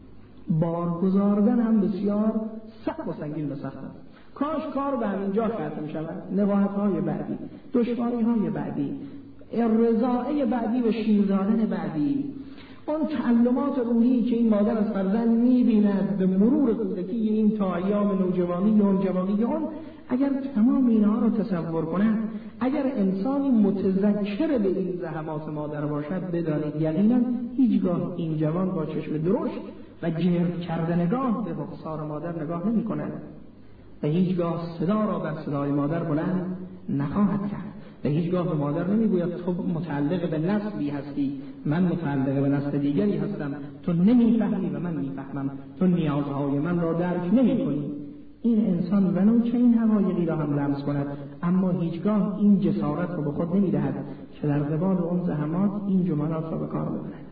بار گذاردن هم بسیار سخت و سنگین و سخت است. کاش کار به همینجا ختم شود. نواحت‌های بعدی، دشواری‌های بعدی، رضاعه بعدی و شیر دادن بعدی، اون تعلمات روحی که این مادر از فرزند می‌بیند به مرور کودکی این تا ایام نوجوانی و جوانی اون، اگر تمام اینها رو تصور کنند، اگر انسانی متذکر به این زحمات مادر باشد، بدانید یقینا هیچگاه این جوان با چشم درشت و جرد کردن نگاه به رخسار مادر نگاه نمی‌کند و هیچگاه صدا را بر صدای مادر بلند نخواهد کرد و هیچگاه به مادر نمیگوید تو متعلق به نسلی هستی، من متعلق به نسل دیگری هستم، تو نمیفهمی و من میفهمم، تو نیازهای من را درک نمی‌کنی. این انسان ولو چه این حقایقی را هم لمس کند، اما هیچگاه این جسارت رو به خود نمی‌دهد که در قبال اون زحمات این جملات را به کار ببرد.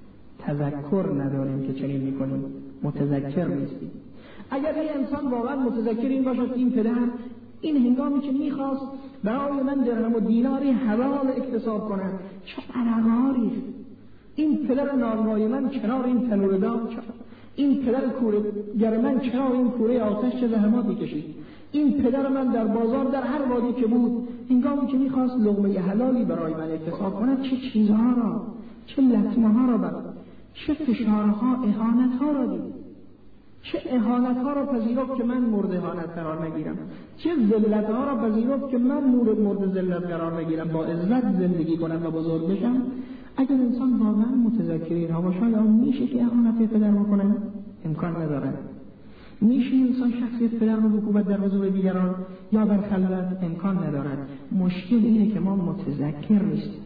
تذکر نداریم که چنین می‌کنیم، متذکر نیستیم. اگر این انسان واقعا متذکر این باشد، این پدر این هنگامی که میخواست برای من درهم و دیناری حلال اکتساب کند، چه عرقاری این پدر نانوای من کنار این تنور داغ، این پدر کوره‌گر من کنار این کوره آتش چه زحماتی کشید، این پدر من در بازار در هر وادی که بود هنگامی که میخواست لقمه حلالی برای من اکتساب کند، چه چیزها را، چه لطمه ها را برد، چه فشارها، اهانتها را دید، چه اهانت‌ها را پذیرفت که من مورد اهانت قرار نگیرم، چه ذلت‌ها را پذیرفت که من مورد ذلت قرار نگیرم، با عزت زندگی کنم و بزرگ بشم. اگر انسان واقعا متذکر اینها باشد، میشه که اهانت پدر بکنه؟ امکان نداره. میشه انسان شخصیت پدر رو بکوبد در حضور دیگران یا در خلوت؟ امکان ندارد. مشکل اینه که ما متذکر نیستیم.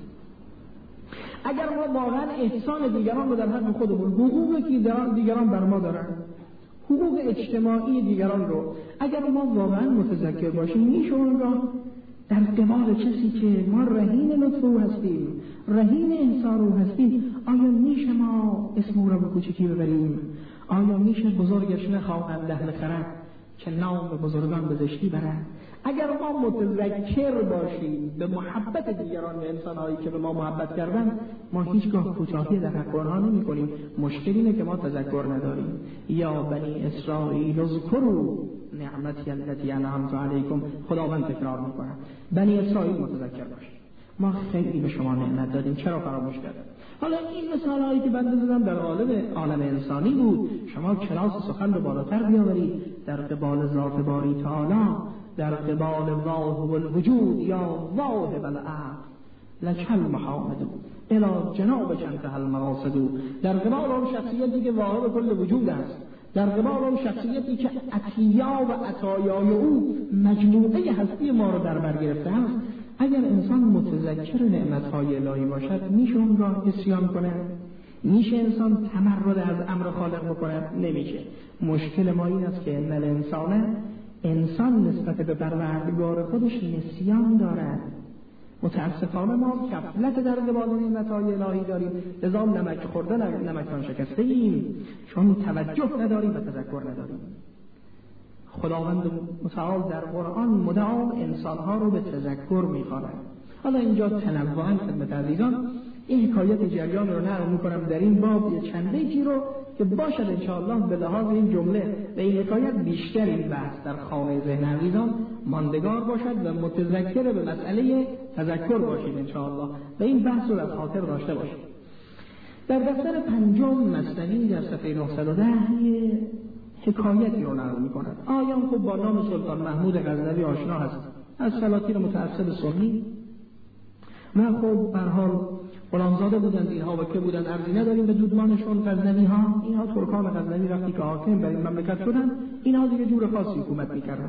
اگر ما واقعا احسان دیگران رو در حق خودمون، حقوقی که دیگران بر ما دارن، حقوق اجتماعی دیگران رو اگر ما واقعا متذکر باشیم، میشه اونگاه در قبال کسی که ما رهین نطفه او هستیم، رهین انسان او هستیم، آیا میشه ما اسم او را به کوچکی ببریم؟ آیا میشه بزرگش نخواهد دهن خرد که نام به بزرگان به زشتی برد؟ اگر ما متذکر باشیم به محبت دیگران و انسانهایی که به ما محبت کردن، ما هیچگاه کوتاهی در حق آنها نمی کنیم. مشکل اینه که ما تذکر نداریم. یا بنی اسرائیل اذکروا نعمتی التي انعمت علیکم، خداوند تکرار میکنه، بنی اسرائیل متذکر باشید، ما خیلی به شما نعمت دادیم، چرا فراموش کردید؟ حالا این مثالهایی که بنده زدم در قالب عالم انسانی بود، شما کلاس سخن رو بالاتر بیاورید، در قبال ذات باری تعالی، در قبال واهب الوجود یا واهب العقل لکل محامد الی جناب انتهى المقاصد، در قبال اون شخصیتی که واهب کل وجود است، در قبال اون شخصیتی که عطیه و عطایای او مجموعه هستی ما رو در بر گرفته است، اگر انسان متذکر نعمت‌های الهی باشد میشه اون را عصیان کنه؟ میشه انسان تمرد از امر خالق بکنه؟ نمیشه. مشکل ما این است که انسان نسبت به پروردگار خودش نسیان دارد. متاسفانه ما غفلت در قبال نعمت‌های الهی داریم، لذا نمک خورده نمکان شکسته ایم، چون توجه نداریم و تذکر نداریم. خداوند متعال در قرآن مدام انسانها رو به تذکر می‌خواند. حالا اینجا تنوعاً خدمت عزیزان این حکایت جریان رو نقل می‌کنم در این باب یه چند بیتی رو که باشد انشاءالله به لحاظ این جمله و این حکایت بیشتر این بحث در خانه ذهن عزیزان ماندگار باشد و متذکر به مسئله تذکر باشید انشاءالله و این بحث رو از خاطر داشته باشید. در دفتر 5 مثنوی در صفحه 910 یه حکایتی رو نقل می‌کند. آیان خب با نام سلطان محمود غزنوی آشنا هست، از سلاطین متعصب سنی و خب به هر حال غلامزاده بودند اینها و که بودند ارزی نداریم به دودمانشون. غزنوی ها اینها ترکان غزنوی وقتی که حاکم بر این مملکت شدن اینها دیگه جور خاصی حکومت میکردن.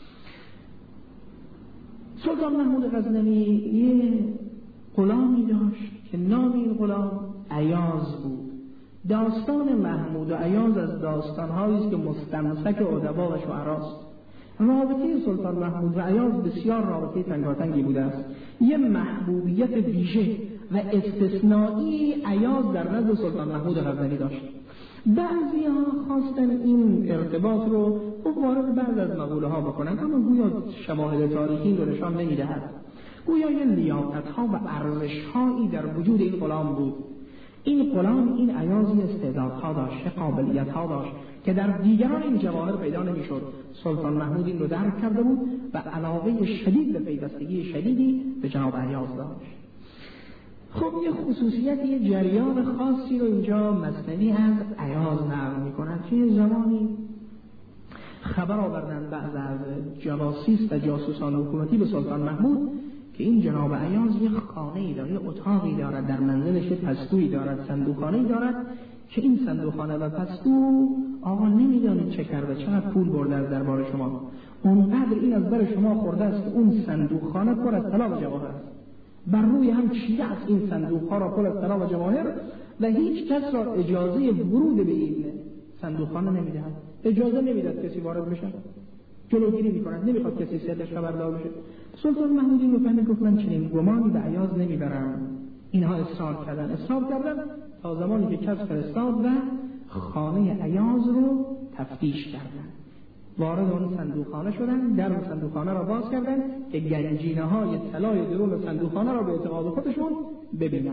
سلطان محمود غزنوی یه غلامی داشت که نام این غلام ایاز بود. داستان محمود و ایاز از داستان‌هایی است که مستمسک ادبا و شعراست. رابطه سلطان محمود و ایاز بسیار رابطه تنگاتنگی بوده است. یه محبوبیت ویژه و استثنایی ایاز در نزد سلطان محمود غزنوی داشت. بعضی‌ها خواستن این ارتباط رو وارد بعض از مقوله ها بکنن، اما گویا شواهد تاریخی رو نشان نمی‌دهد. گویا یه لیاقت‌ها و ارزش‌هایی در وجود این غلام بود. این غلام، این ایازی استعدادها داشت، قابلیت‌ها داشت که در دیگران این جواهر پیدا نمی‌شد. سلطان محمود این رو درک کرده بود و علاقه شدید به پیوستگی شدیدی به جناب ایاز داشت. خب یه خصوصیت، یه جریان خاصی رو اینجا مثنوی از ایاز نقل می‌کند که یه زمانی خبر آوردن بعض از جواسیس و جاسوسان حکومتی به سلطان محمود که این جناب ایاز یه خانه‌ای داره، یه اتاقی دارد، در منزلش پستویی دارد، صندوقخانه‌ای دارد که این صندوقخانه و پستو آقا نمیدانید چه کرده، چقدر پول برده از دربار شما، اونقدر این از بر شما خورده است که اون صندوقخانه پر از طلا و جواهر است، بر روی هم چیده است این صندوق‌ها را پر از طلا و جواهر و هیچ کس را اجازه ورود به این صندوقخانه نمیدهد، اجازه نمیدهد کسی وارد بشه، جلوگیری می‌کند، نمیخواد کسی سرش خبردار بشه. سلطان محمود این رو فهمید، گفت من چنین گمانی به ایاز نمیبرم. اینها اصرار کردن تا زمانی که کس فرستاد و خانه ایاز رو تفتیش کردن، وارد اون صندوقخانه شدن، در صندوقخانه را باز کردن که گنجینه‌های طلای درون صندوقخانه را به اعتقاد خودشون ببینن.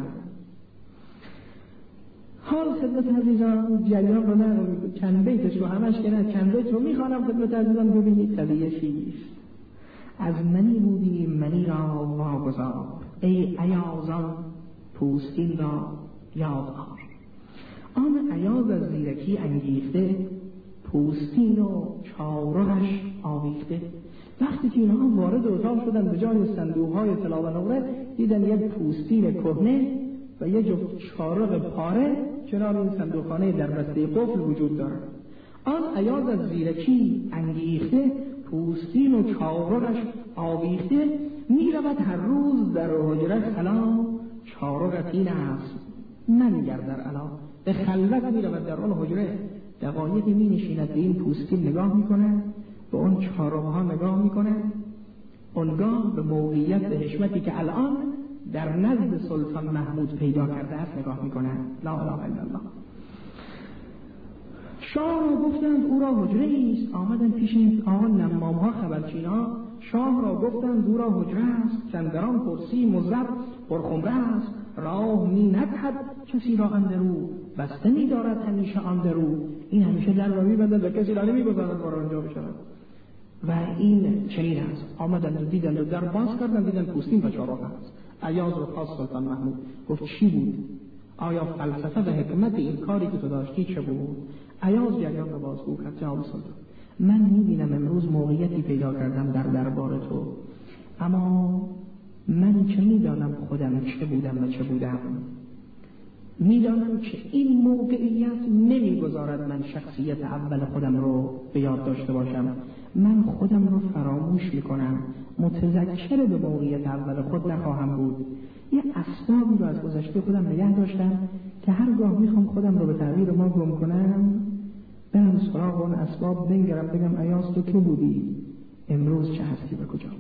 حال خدمت عزیزان جریان رو نه چند بیتش رو همش که نه چند بیت رو میخوانم خدمت عزیزان ببینید قضیه چیست. از منی بودی منی را واگذار، ای ایازان پوستین را یاد آر. آن ایاز از زیرکی انگیخته، پوستین و چارقش آویخته. وقتی که اینها وارد اتاق شدن به جای صندوق‌های طلا و نقره دیدن یک پوستین کهنه و یک جفت چارق پاره کنار این صندوقخانه در بسته قفل وجود دارد. آن ایاز از زیرکی انگیخته، پوستین و چارقش آویخته، می رود هر روز در حجره خلا، چارقت این است منگر در علا. به خلوت می رود در آن حجره، دقایقی می نشیند به این پوستین نگاه می کند، به اون چارقها نگاه می کند، اونگاه به موقعیت به حشمتی که الان در نزد سلطان محمود پیدا کرده است نگاه می کند. لا اله الا الله. شاه را گفتند او را حجره ایست، آمدن پیش این آقا نمام ها خبرچین ها. شاه را گفتند او را حجره است، چندران کرسی مزر پرخمره است، راه می ندهد کسی را اندرو، بسته می دارد همیشه اندرو. این همیشه در را می بندد و کسی را نمی گذارد وارد آنجا بشود. و این چنین است. آمدند و دیدند و در باز کردند، دیدند پوستین و چارق است. ایاز رو خواست سلطان محمود، گفت چی بود؟ آیا فلسفه و حکمت این کاری که تو داشتی چه بود؟ ایاز جریان رو بازگو کرد. جواب سلطان، من میبینم امروز موقعیتی پیدا کردم در دربار تو، اما من چه میدانم خودم چه بودم و چه بودم. میدانم که این موقعیت نمیگذارد من شخصیت اول خودم رو به یاد داشته باشم. من خودم رو فراموش میکنم، متذکر به موقعیت اول خود نخواهم بود. یه اسبابی رو از گذشته خودم نگه داشتم که هرگاه میخوام خودم رو به تعبیر ما گم کنم، برم سراغ اون اسباب بنگرم، بگم ایاز تو کی بودی؟ امروز چه هستی به کجا؟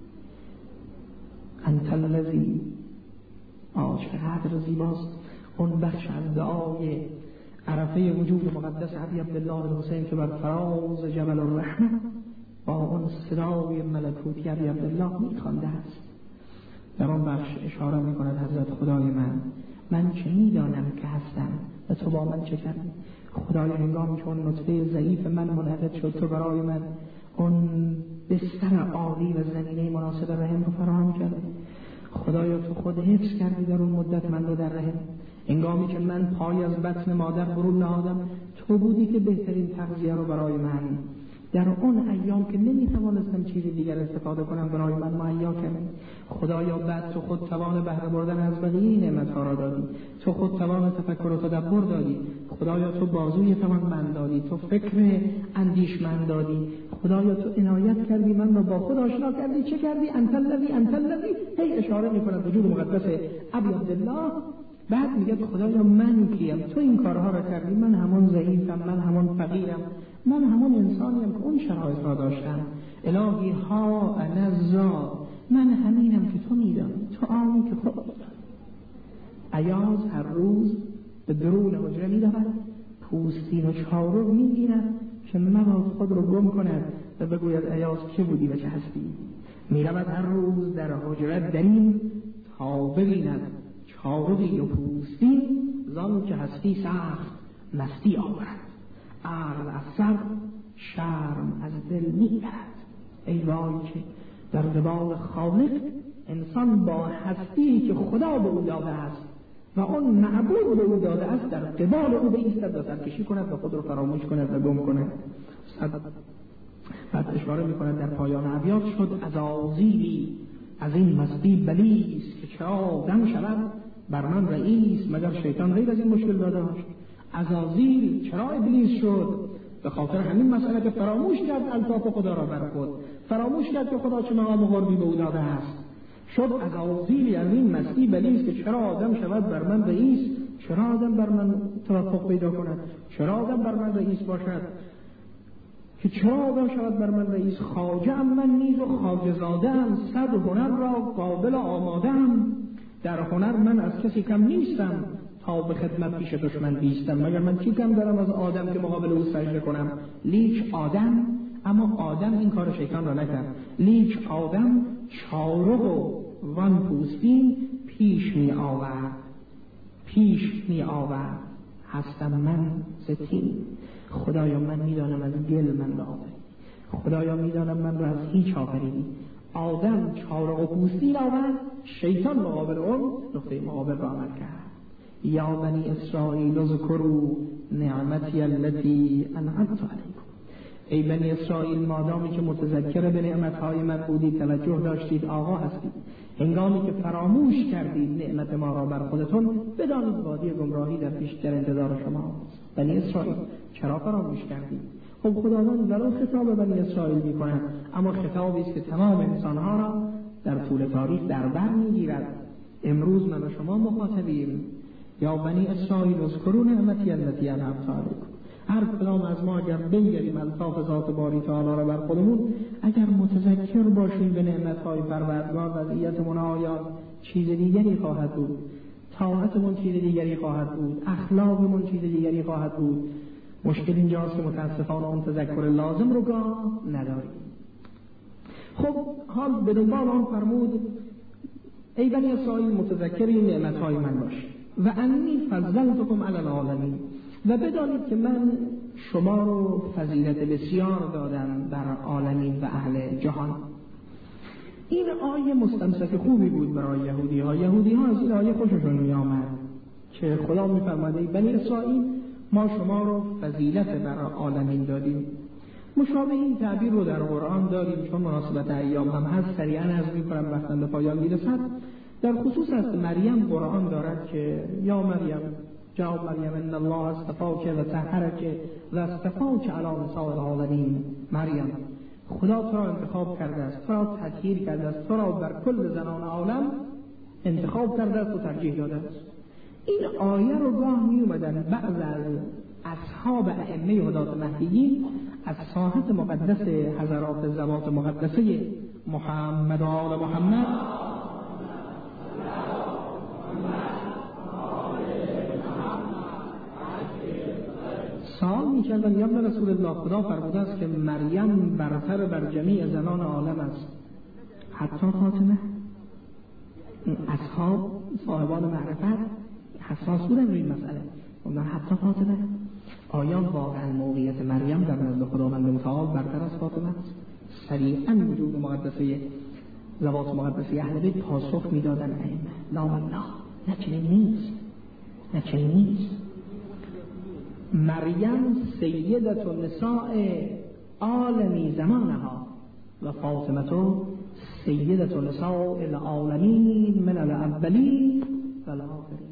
انت الذی. چقدر زیباست اون بخش از دعای عرفه وجود مقدس ابی عبدالله الحسین که بر فراز جبل الرحمه با اون صدای ملکوتی ابی عبدالله میخوانده است. در اون بخش اشاره میکند حضرت خدای من چه میدانم که هستم و تو با من چه کردی؟ خدای هنگامی که اون نطفه ضعیف من منعقد شد، تو برای من اون بستر عالی و زمینه مناسب رحم رو فراهم کردی. خدایا تو خود حفظ کردی در اون مدت من رو در رحم. هنگامی که من پای از بطن مادر برون نهادم، تو بودی که بهترین تغذیه رو برای من در اون ایام که نمیتوانستم چیزی دیگر استفاده کنم برای من مهیا کردی. خدایا بعد تو خود توان بهره بردن از بقیه نعمت‌ها را دادی، تو خود توان تفکر و تدبر دادی. خدایا تو بازوی توانمند دادی، تو فکر اندیشمند دادی. خدایا تو عنایت کردی، من را با خود آشنا کردی. چه کردی؟ انت الذی. هی اشاره می‌کند وجود مقدس ابی عبدالله. بعد میگه خدایا من کیم؟ تو این کارها را کردی. من همون ضعیفم، من همون فقیرم، من همون انسانیم که اون شرایط را داشتم. الهی ها انا ذا، من همینم که تو میدانی، تو آنی که خود میدانی. ایاز هر روز به درون حجره میدود، پوستین و چارق میگیرد که مباد خود رو گم کند و بگوید ایاز چه بودی و چه هستی. میرود هر روز در حجره درین تا ببیند چارقی و پوستین زان که هستی سخت مستی آورد. عقل از سر، شرم از دل میبرد. ای وای که در قبال خالق انسان با هستی که خدا به او داده است و اون معبود به او داده است در قبال او بایستد و سرکشی کند و خود رو فراموش کند و گم کند. بعد اشاره میکند در پایان ابیات شد عزازیلی از این مستی بلیس که چرا دم شود بر من رئیس. مگر شیطان غیر از این مشکل داشت؟ عزازیل چرا ابلیس شد؟ به خاطر همین مسئله که فراموش کرد الطاف خدا را بر خود، فراموش کرد که خدا چه مقام قربی به او داده است. شد عزازیلی از این مستی بلیس که چرا آدم شود بر من رئیس؟ چرا آدم بر من توفق پیدا کند؟ چرا آدم بر من رئیس باشد؟ که چرا آدم شود بر من رئیس؟ خواجه ام من نیز و خواجه زاده ام، صد هنر را قابل آماده ام. در هنر من از کسی کم نیستم، تا به خدمت پیش دشمن بیستم. مگر من چی کم دارم از آدم که مقابل او سجده کنم؟ لیک آدم، اما آدم این کار شیطان را نکرد. لیک آدم چارق و وان پوستین پیش می آورد هستم من ستین. خدایا من میدانم از گل من را آفریدی، خدایا میدانم من را از هیچ آفریدی. آدم چارق و پوستین آورد، شیطان مقابل اون نقطه مقابل را عمل کرد. یا بنی اسرائیل اذکروا نعمتی التي انعمت علیکم. ای بنی اسرائیل، مادامی که متذکر به نعمتهای من بودید، توجه داشتید، آقا هستید، هنگامی که فراموش کردید نعمت ما را بر خودتون، بدانید وادی گمراهی در پیش در انتظار شما. بنی اسرائیل چرا فراموش کردید؟ خب خداوند ولو خطاب بنی اسرائیل می‌کند، اما خطابی است که تمام انسانها را در طول تاریخ در بر می‌گیرد. امروز من و شما مخاطبیم. یا بنی اسرائیل اذکروا نعمتی التي انعمت علیکم. هر کدام از ما اگر بنگریم الطاف ذات باری تعالی را بر خودمون، اگر متذکر باشیم به نعمت‌های پروردگار، وضعیتمون آیا چیز دیگری خواهد بود، طاعتمون چیز دیگری خواهد بود، اخلاقمون چیز دیگری خواهد بود. مشکل اینجاست که متاسفانه اون تذکر لازم رو گاه نداریم. خب حال به دنبال آن فرمود ای بنی اسرائیل متذکر این نعمت‌های من باشید و انی فضلتکم علی العالمین، و بدانید که من شما رو فضیلت بسیار دادم بر عالمین و اهل جهان. این آیه مستمسک خوبی بود برای یهودی‌ها. یهودی‌ها از این آیه خوششون می‌آمد که خدا می‌فرماید ای بنی اسرائیل ما شما رو فضیلت بر عالمین دادیم. مشابه این تعبیر رو در قرآن داریم، چون مناسبت ایام هم هست. سریعا عرض می‌کنم وقتاً به پایان می‌رسد. در خصوص از مریم قرآن دارد که یا مریم جواب مریم ان الله اصطفاک و طهرک و اصطفاک علی نساء العالمین. مریم خدا تو را انتخاب کرده است، تو را تطهیر کرده است، تو را بر کل زنان عالم انتخاب کرده است و ترجیح داده است. این آیه رو گاه می اومدن بعض از اصحاب ائمه هدات مهدیین از ساحت مقدس حضرات ذوات مقدسه محمد و آل محمد سوال می‌کردن یا ابن رسول الله خدا فرموده است که مریم برتر بر جمیع زنان عالم است، حتی فاطمه. اصحاب صاحبان معرفت حساس بودن روی این مسئله، اونها حتی فاطمه. آیا واقعا موقعیت مریم در نزد خداوند متعال برتر از فاطمه است؟ صریحاً وجود مقدسه ذوات مقدسه اهل بیت پاسخ میدادن ائمه لا والله نه چنین نیست. مریم سیدت النساء عالمی زمانها و فاطمه سیدت النساء العالمین من الاولین و الاخرین.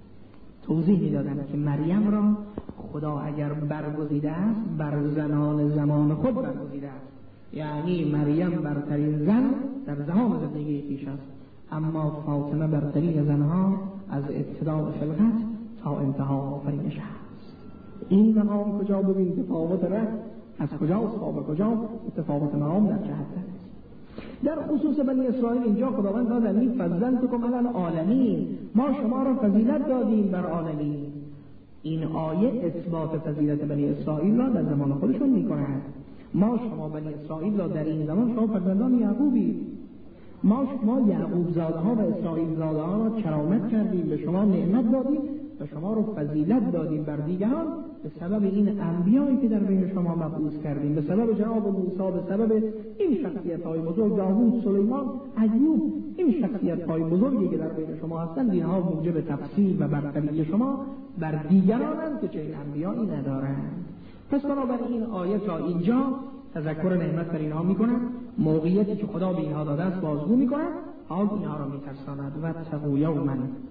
توضیح میدادن که مریم را خدا اگر برگزیده است بر زنان زمان خود برگزیده است، یعنی مریم برترین زن در زمان زندگی پیش است، اما فاطمه برترین زنها از ابتداء خلقت تا انتها آفرینش است. این مقام کجا ببین تفاوت ره از کجاست تا به کجا تفاوت مقام در جهت است. در خصوص بنی اسرائیل اینجا خداوند دادن فضلتکم علی العالمین، ما شما را فضیلت دادیم بر عالمین. این آیه اثبات فضیلت بنی اسرائیل را در زمان خودشون می‌کند. ما شما بنی اسرائیل را در این زمان شما فرزندان یعقوبی، ما یعقوب زاده ها و اسرائیل زاده ها را کرامت کردیم، به شما نعمت دادیم و شما رو فضیلت دادیم بر دیگران به سبب این انبیایی که در بین شما مبعوث کردیم، به سبب جناب موسی، به سبب این شخصیت‌های بزرگ داوود، سلیمان، ایوب. این شخصیت‌های بزرگی که در بین شما هستند اینها موجب تفضیل و برتری شما بر دیگرانند که چنین انبیایی ندارند. پس بنابراین این آیه تا اینجا تذکر نعمت بر اینها میکنند، موقعیتی که خدا به اینها داده است بازگو میکنند، حال اینها را میترساند و اتقوا یوما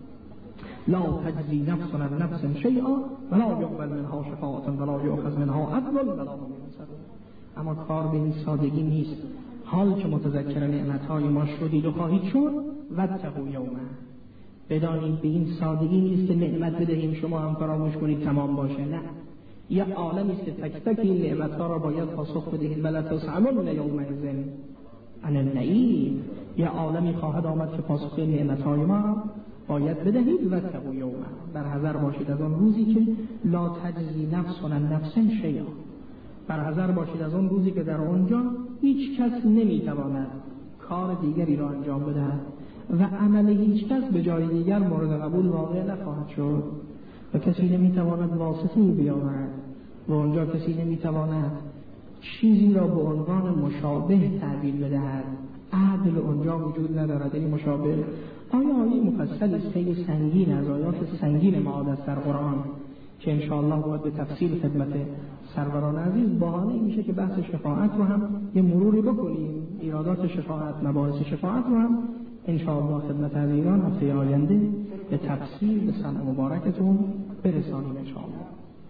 لا تجزی نفس عن نفس شیئا ولا یقبل منها شفاعة ولا یؤخذ منها عدل ولا هم ینصرون. اما کار به این سادگی نیست. حال که متذکر نعمتهای ما شدید و خواهید شد و اتقوا یوما، بدانید به این سادگی نیست که نعمت بدهیم شما هم فراموش کنید تمام باشه. نه، یه عالمی است که تک تک این نعمت‌ها را باید پاسخ بدهید. بل تسألون یومئذ عن النعیم، یه عالمی خواهد آمد که پاسخ نعمت‌های ما باید بدهید. و اتقوا یوما، بر حذر باشید از آن روزی که لا تجزی نفس عن نفس شیئا، بر حذر باشید از آن روزی که در آنجا هیچ کس نمیتواند کار دیگری را انجام بدهد و عمل هیچ کس به جای دیگر مورد قبول واقع نخواهد شد و کسی نمیتواند واسطه‌ای بیاورد و آنجا کسی نمیتواند چیزی را به عنوان مشابه تعبیر بدهد. عدل آنجا وجود ندارد. یعنی مشابه آیه مفصلی خیلی سنگین از آیات سنگین معاد است در قرآن که انشاءالله باید به تفصیل خدمت سروران عزیز بهانه میشه که بحث شفاعت رو هم یه مروری بکنیم، ایرادات شفاعت، مباحث شفاعت رو هم انشاءالله خدمت عزیزان هفته آینده به تفصیل به سمع مبارکتون برسانیم انشاءالله.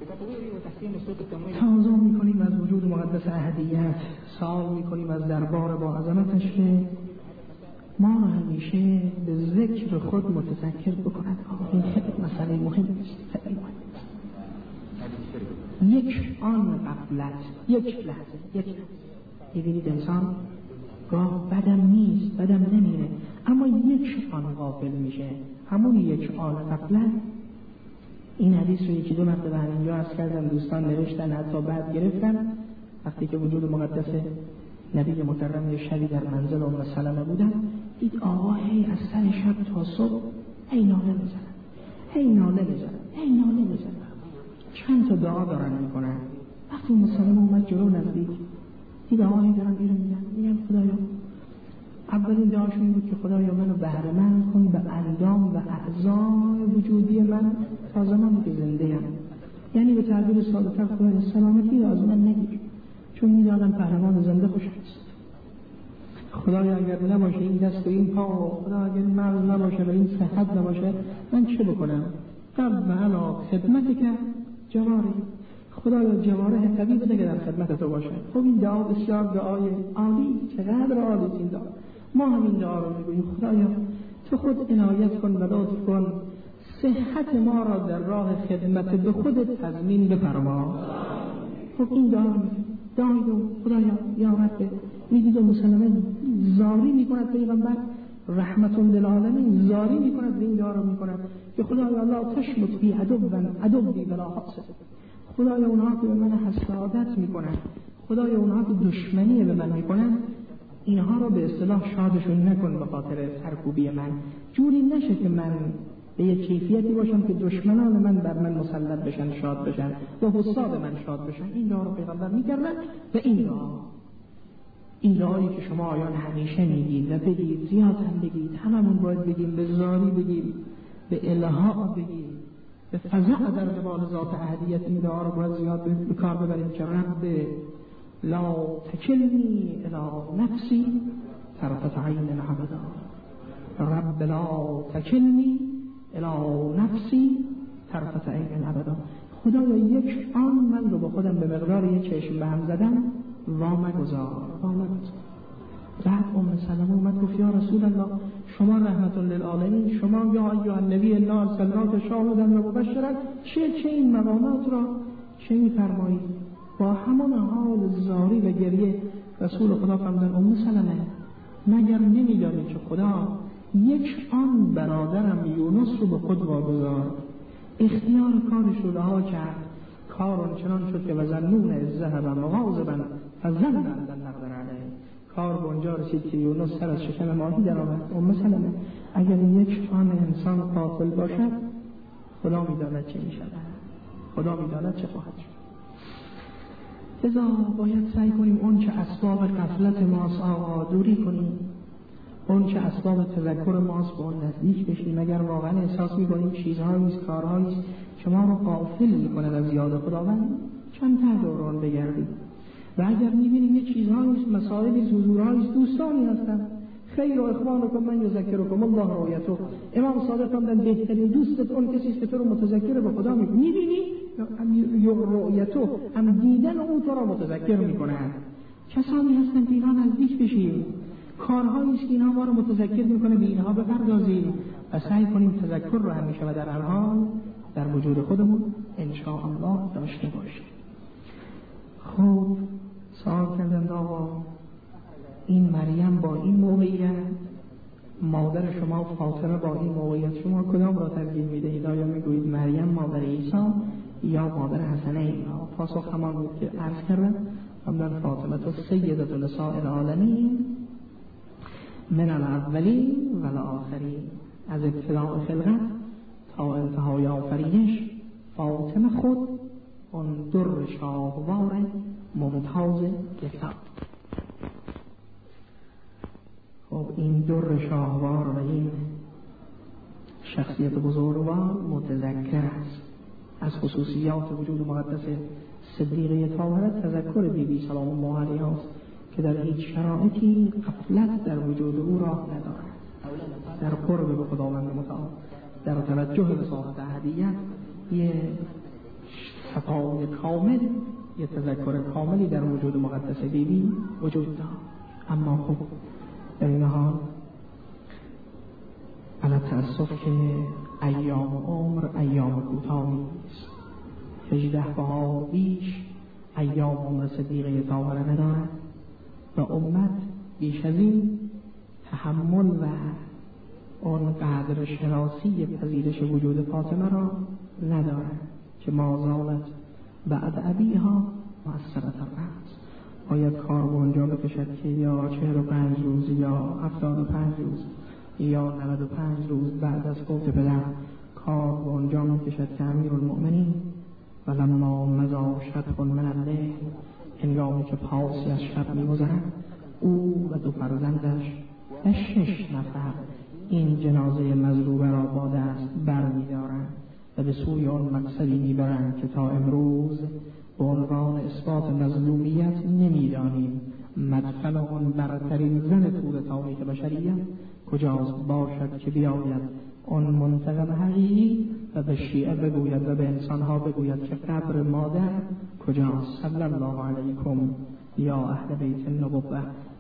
تواضع میکنیم از وجود مقدس احدیت، سوال میکنیم از دربار با عظمتش که ما رو همیشه به ذکر خود متذکر بکند. این خیلی مسئله مهم است، خیلی مهم است. یک آن غفلت، یک لحظه ببینید انسان گاه بدم نیست، بدم نمیره، اما یک آن غافل میشه، همون یک آن غفلت. این حدیث رو یکی دو مرتبه همینجا عرض کردم، دوستان نوشتن حتی بعد گرفتن. وقتی که وجود مقدس نبی مکرم یه شبی در منزل ام سلمه بودن، دید آقا هی از سر شب تا صبح هی ناله میزنن، چند تا دعا دارن میکنن. وقتی ام سلمه اومد جلو نزدیک، دید آقا هی دارن میگن خدایا، اولین دعاشون این بود که خدایا منو بهره‌مند کن به اندام و اعضای وجودی من تا زمانی که زنده‌ام. یعنی به تعبیر ساده‌تر خدایا سلامتی را از من نگیر، چون میدانم پهلوان زنده خوش است. خدایا اگر نباشه این دست و این پا، خدا اگر مغز نباشه و این صحت نباشه، من چه بکنم؟ قلب علا خدمت که جواری، خدایا جواره قوی بده که در خدمت تو باشه. خب این دعا بسیار دعای عالی، چقدر عالی این دعا. ما هم این دعا رو میگوییم خدایا تو خود عنایت کن و لطف کن، صحت ما را در راه خدمت به خودت تضمین بفرما. خب این دعا دعای دو خدایا یا رب، میدید و مسلمه زاری میکند پیغمبر رحمت للعالمین، زاری میکند به این دعا رو میکند که خدایا لا تشمت بی عدوی ولا حسد. خدایا اونها که به من حسادت میکنن، خدایا اونها که دشمنی به من میکنن، اینها رو به اصطلاح شادشون نکن به خاطر سرکوبی من. جوری نشه که من به یک کیفیتی باشم که دشمنان من بر من مسلط بشن، شاد بشن و حساد من شاد بشن. این دعا رو پیغمبر میکردن و این دعایی که شما آیان همیشه میگید و بگید، زیاد هم بگید، هممون باید بگیم، به زاری بگیم، به الها بگیم، به فضع در قبال ذات احدیت. این دعا رو باید زیاد به کار ببریم که رب لا تکلنی الی نفسی طرفة عین ابدا، رب لا تکلنی الی نفسی طرفة عین ابدا. خدایا یک آن من رو با خودم به مقدار یک چشم به هم زدم وامگذار. بعد سلمه اومد گفت یا رسول الله شما رحمت للعالمین، شما یا ایها النبی انا ارسلناک شاهدا و مبشرا، چه این مقامات را چه می‌فرمایید؟ با همان حال زاری و گریه رسول خدا فرمودن سلمه مگر نمی‌دانی که خدا یک آن برادرم یونس رو به خود واگذار، اختیار کارش رو رها کرد، کار چنان شد که وزنون الذهب مغاضبا فظن ان لن نقدر علیه. کار به اونجا رسید که یونس سر از شکم ماهی در آمد. سلمه اگر یک آن انسان قاتل باشد، خدا می‌داند چه می‌شود، خدا می‌داند چه خواهد شد. لذا باید سعی کنیم اون چه اسباب غفلت ماست آقا دوری کنیم، اون چه اسباب تذکر ماست به اون نزدیک بشیم. اگر واقعا احساس می‌کنیم چیزهایی کارهایی که ما رو غافل می‌کند از یاد خداوند، چند تا دوران بگردیم. و اگر می‌بینیم یه چیزهایی مسائلی حضورهایی دوستانی هستن، خیر و اخوانکم من یذکرکم الله رؤیته. امام صادق فرمودن بهترین دوستت اون کسی است که تو رو متذکر به خدا می‌کنه. می‌بینی رؤیته، هم دیدن او تو را متذکر می‌کند. کسانی هستن که اینها نزدیک بشیم، کارهایی است که اینها ما رو متذکر می‌کنه، به اینها بپردازیم و سعی کنیم تذکر رو همیشه و در هر حال در وجود خودمون ان شاء الله داشته باشیم. خب سوال کردند آقا این مریم با این موقعیت، مادر شما فاطمه با این موقعیت، شما کدام را ترجیح میدهید؟ آیا میگویید مریم مادر عیسی یا مادر حسنین؟ پاسخ همان بود که عرض کردم، همدن فاطمه تو سیدة نساء العالمین من الاولین و الاخرین، از ابتداء خلقت تا انتهای آفرینش فاطمه خود اون در شاهوار ممتاز کتاب. خب این در شاهوار و این شخصیت بزرگوار متذکر است. از خصوصیات وجود مقدس صدیقه طاهره تذکر بیبی سلام الله علیها است که در هیچ شرایطی غفلت در وجود او راه ندارد. در قرب به خداوند متعال، در توجه به صاحب احدیت، یه صفای کامل، یه تذکر کاملی در وجود مقدس بیبی وجود دارد. اما خب در این حال علی تأسف که ایام عمر ایام کوتاهی است، 18 بهار بیش ایام عمر صدیقه طاهره ندارد و امت بیش از این تحمل و اون قدر شناسی پذیرش وجود فاطمه را ندارد که ما زالت بعد ابیها مؤثرة الرأس. باید کار به اونجا بکشد که یا 45 روز یا 75 روز یا 95 روز بعد از فوت پدر کار به اونجا میکشد که امیرالمؤمنین و لما مضی شطح من الليل، هنگامی که پاسی از شب می‌گذرد، او و 2 فرزندش و 6 نفر این جنازه مظلومه را با دست برمی‌دارند و به سوی آن مقصدی می‌برند که تا امروز به عنوان اثبات مظلومیت نمی‌دانیم مدفن اون برترین زن طول تاریخ بشریت کجاست باشد که بیاید اون منتقم حقیقی و به شیعه بگوید و به انسانها بگوید که قبر مادر کجاست. صلی الله علیکم یا اهل بیت النبوة.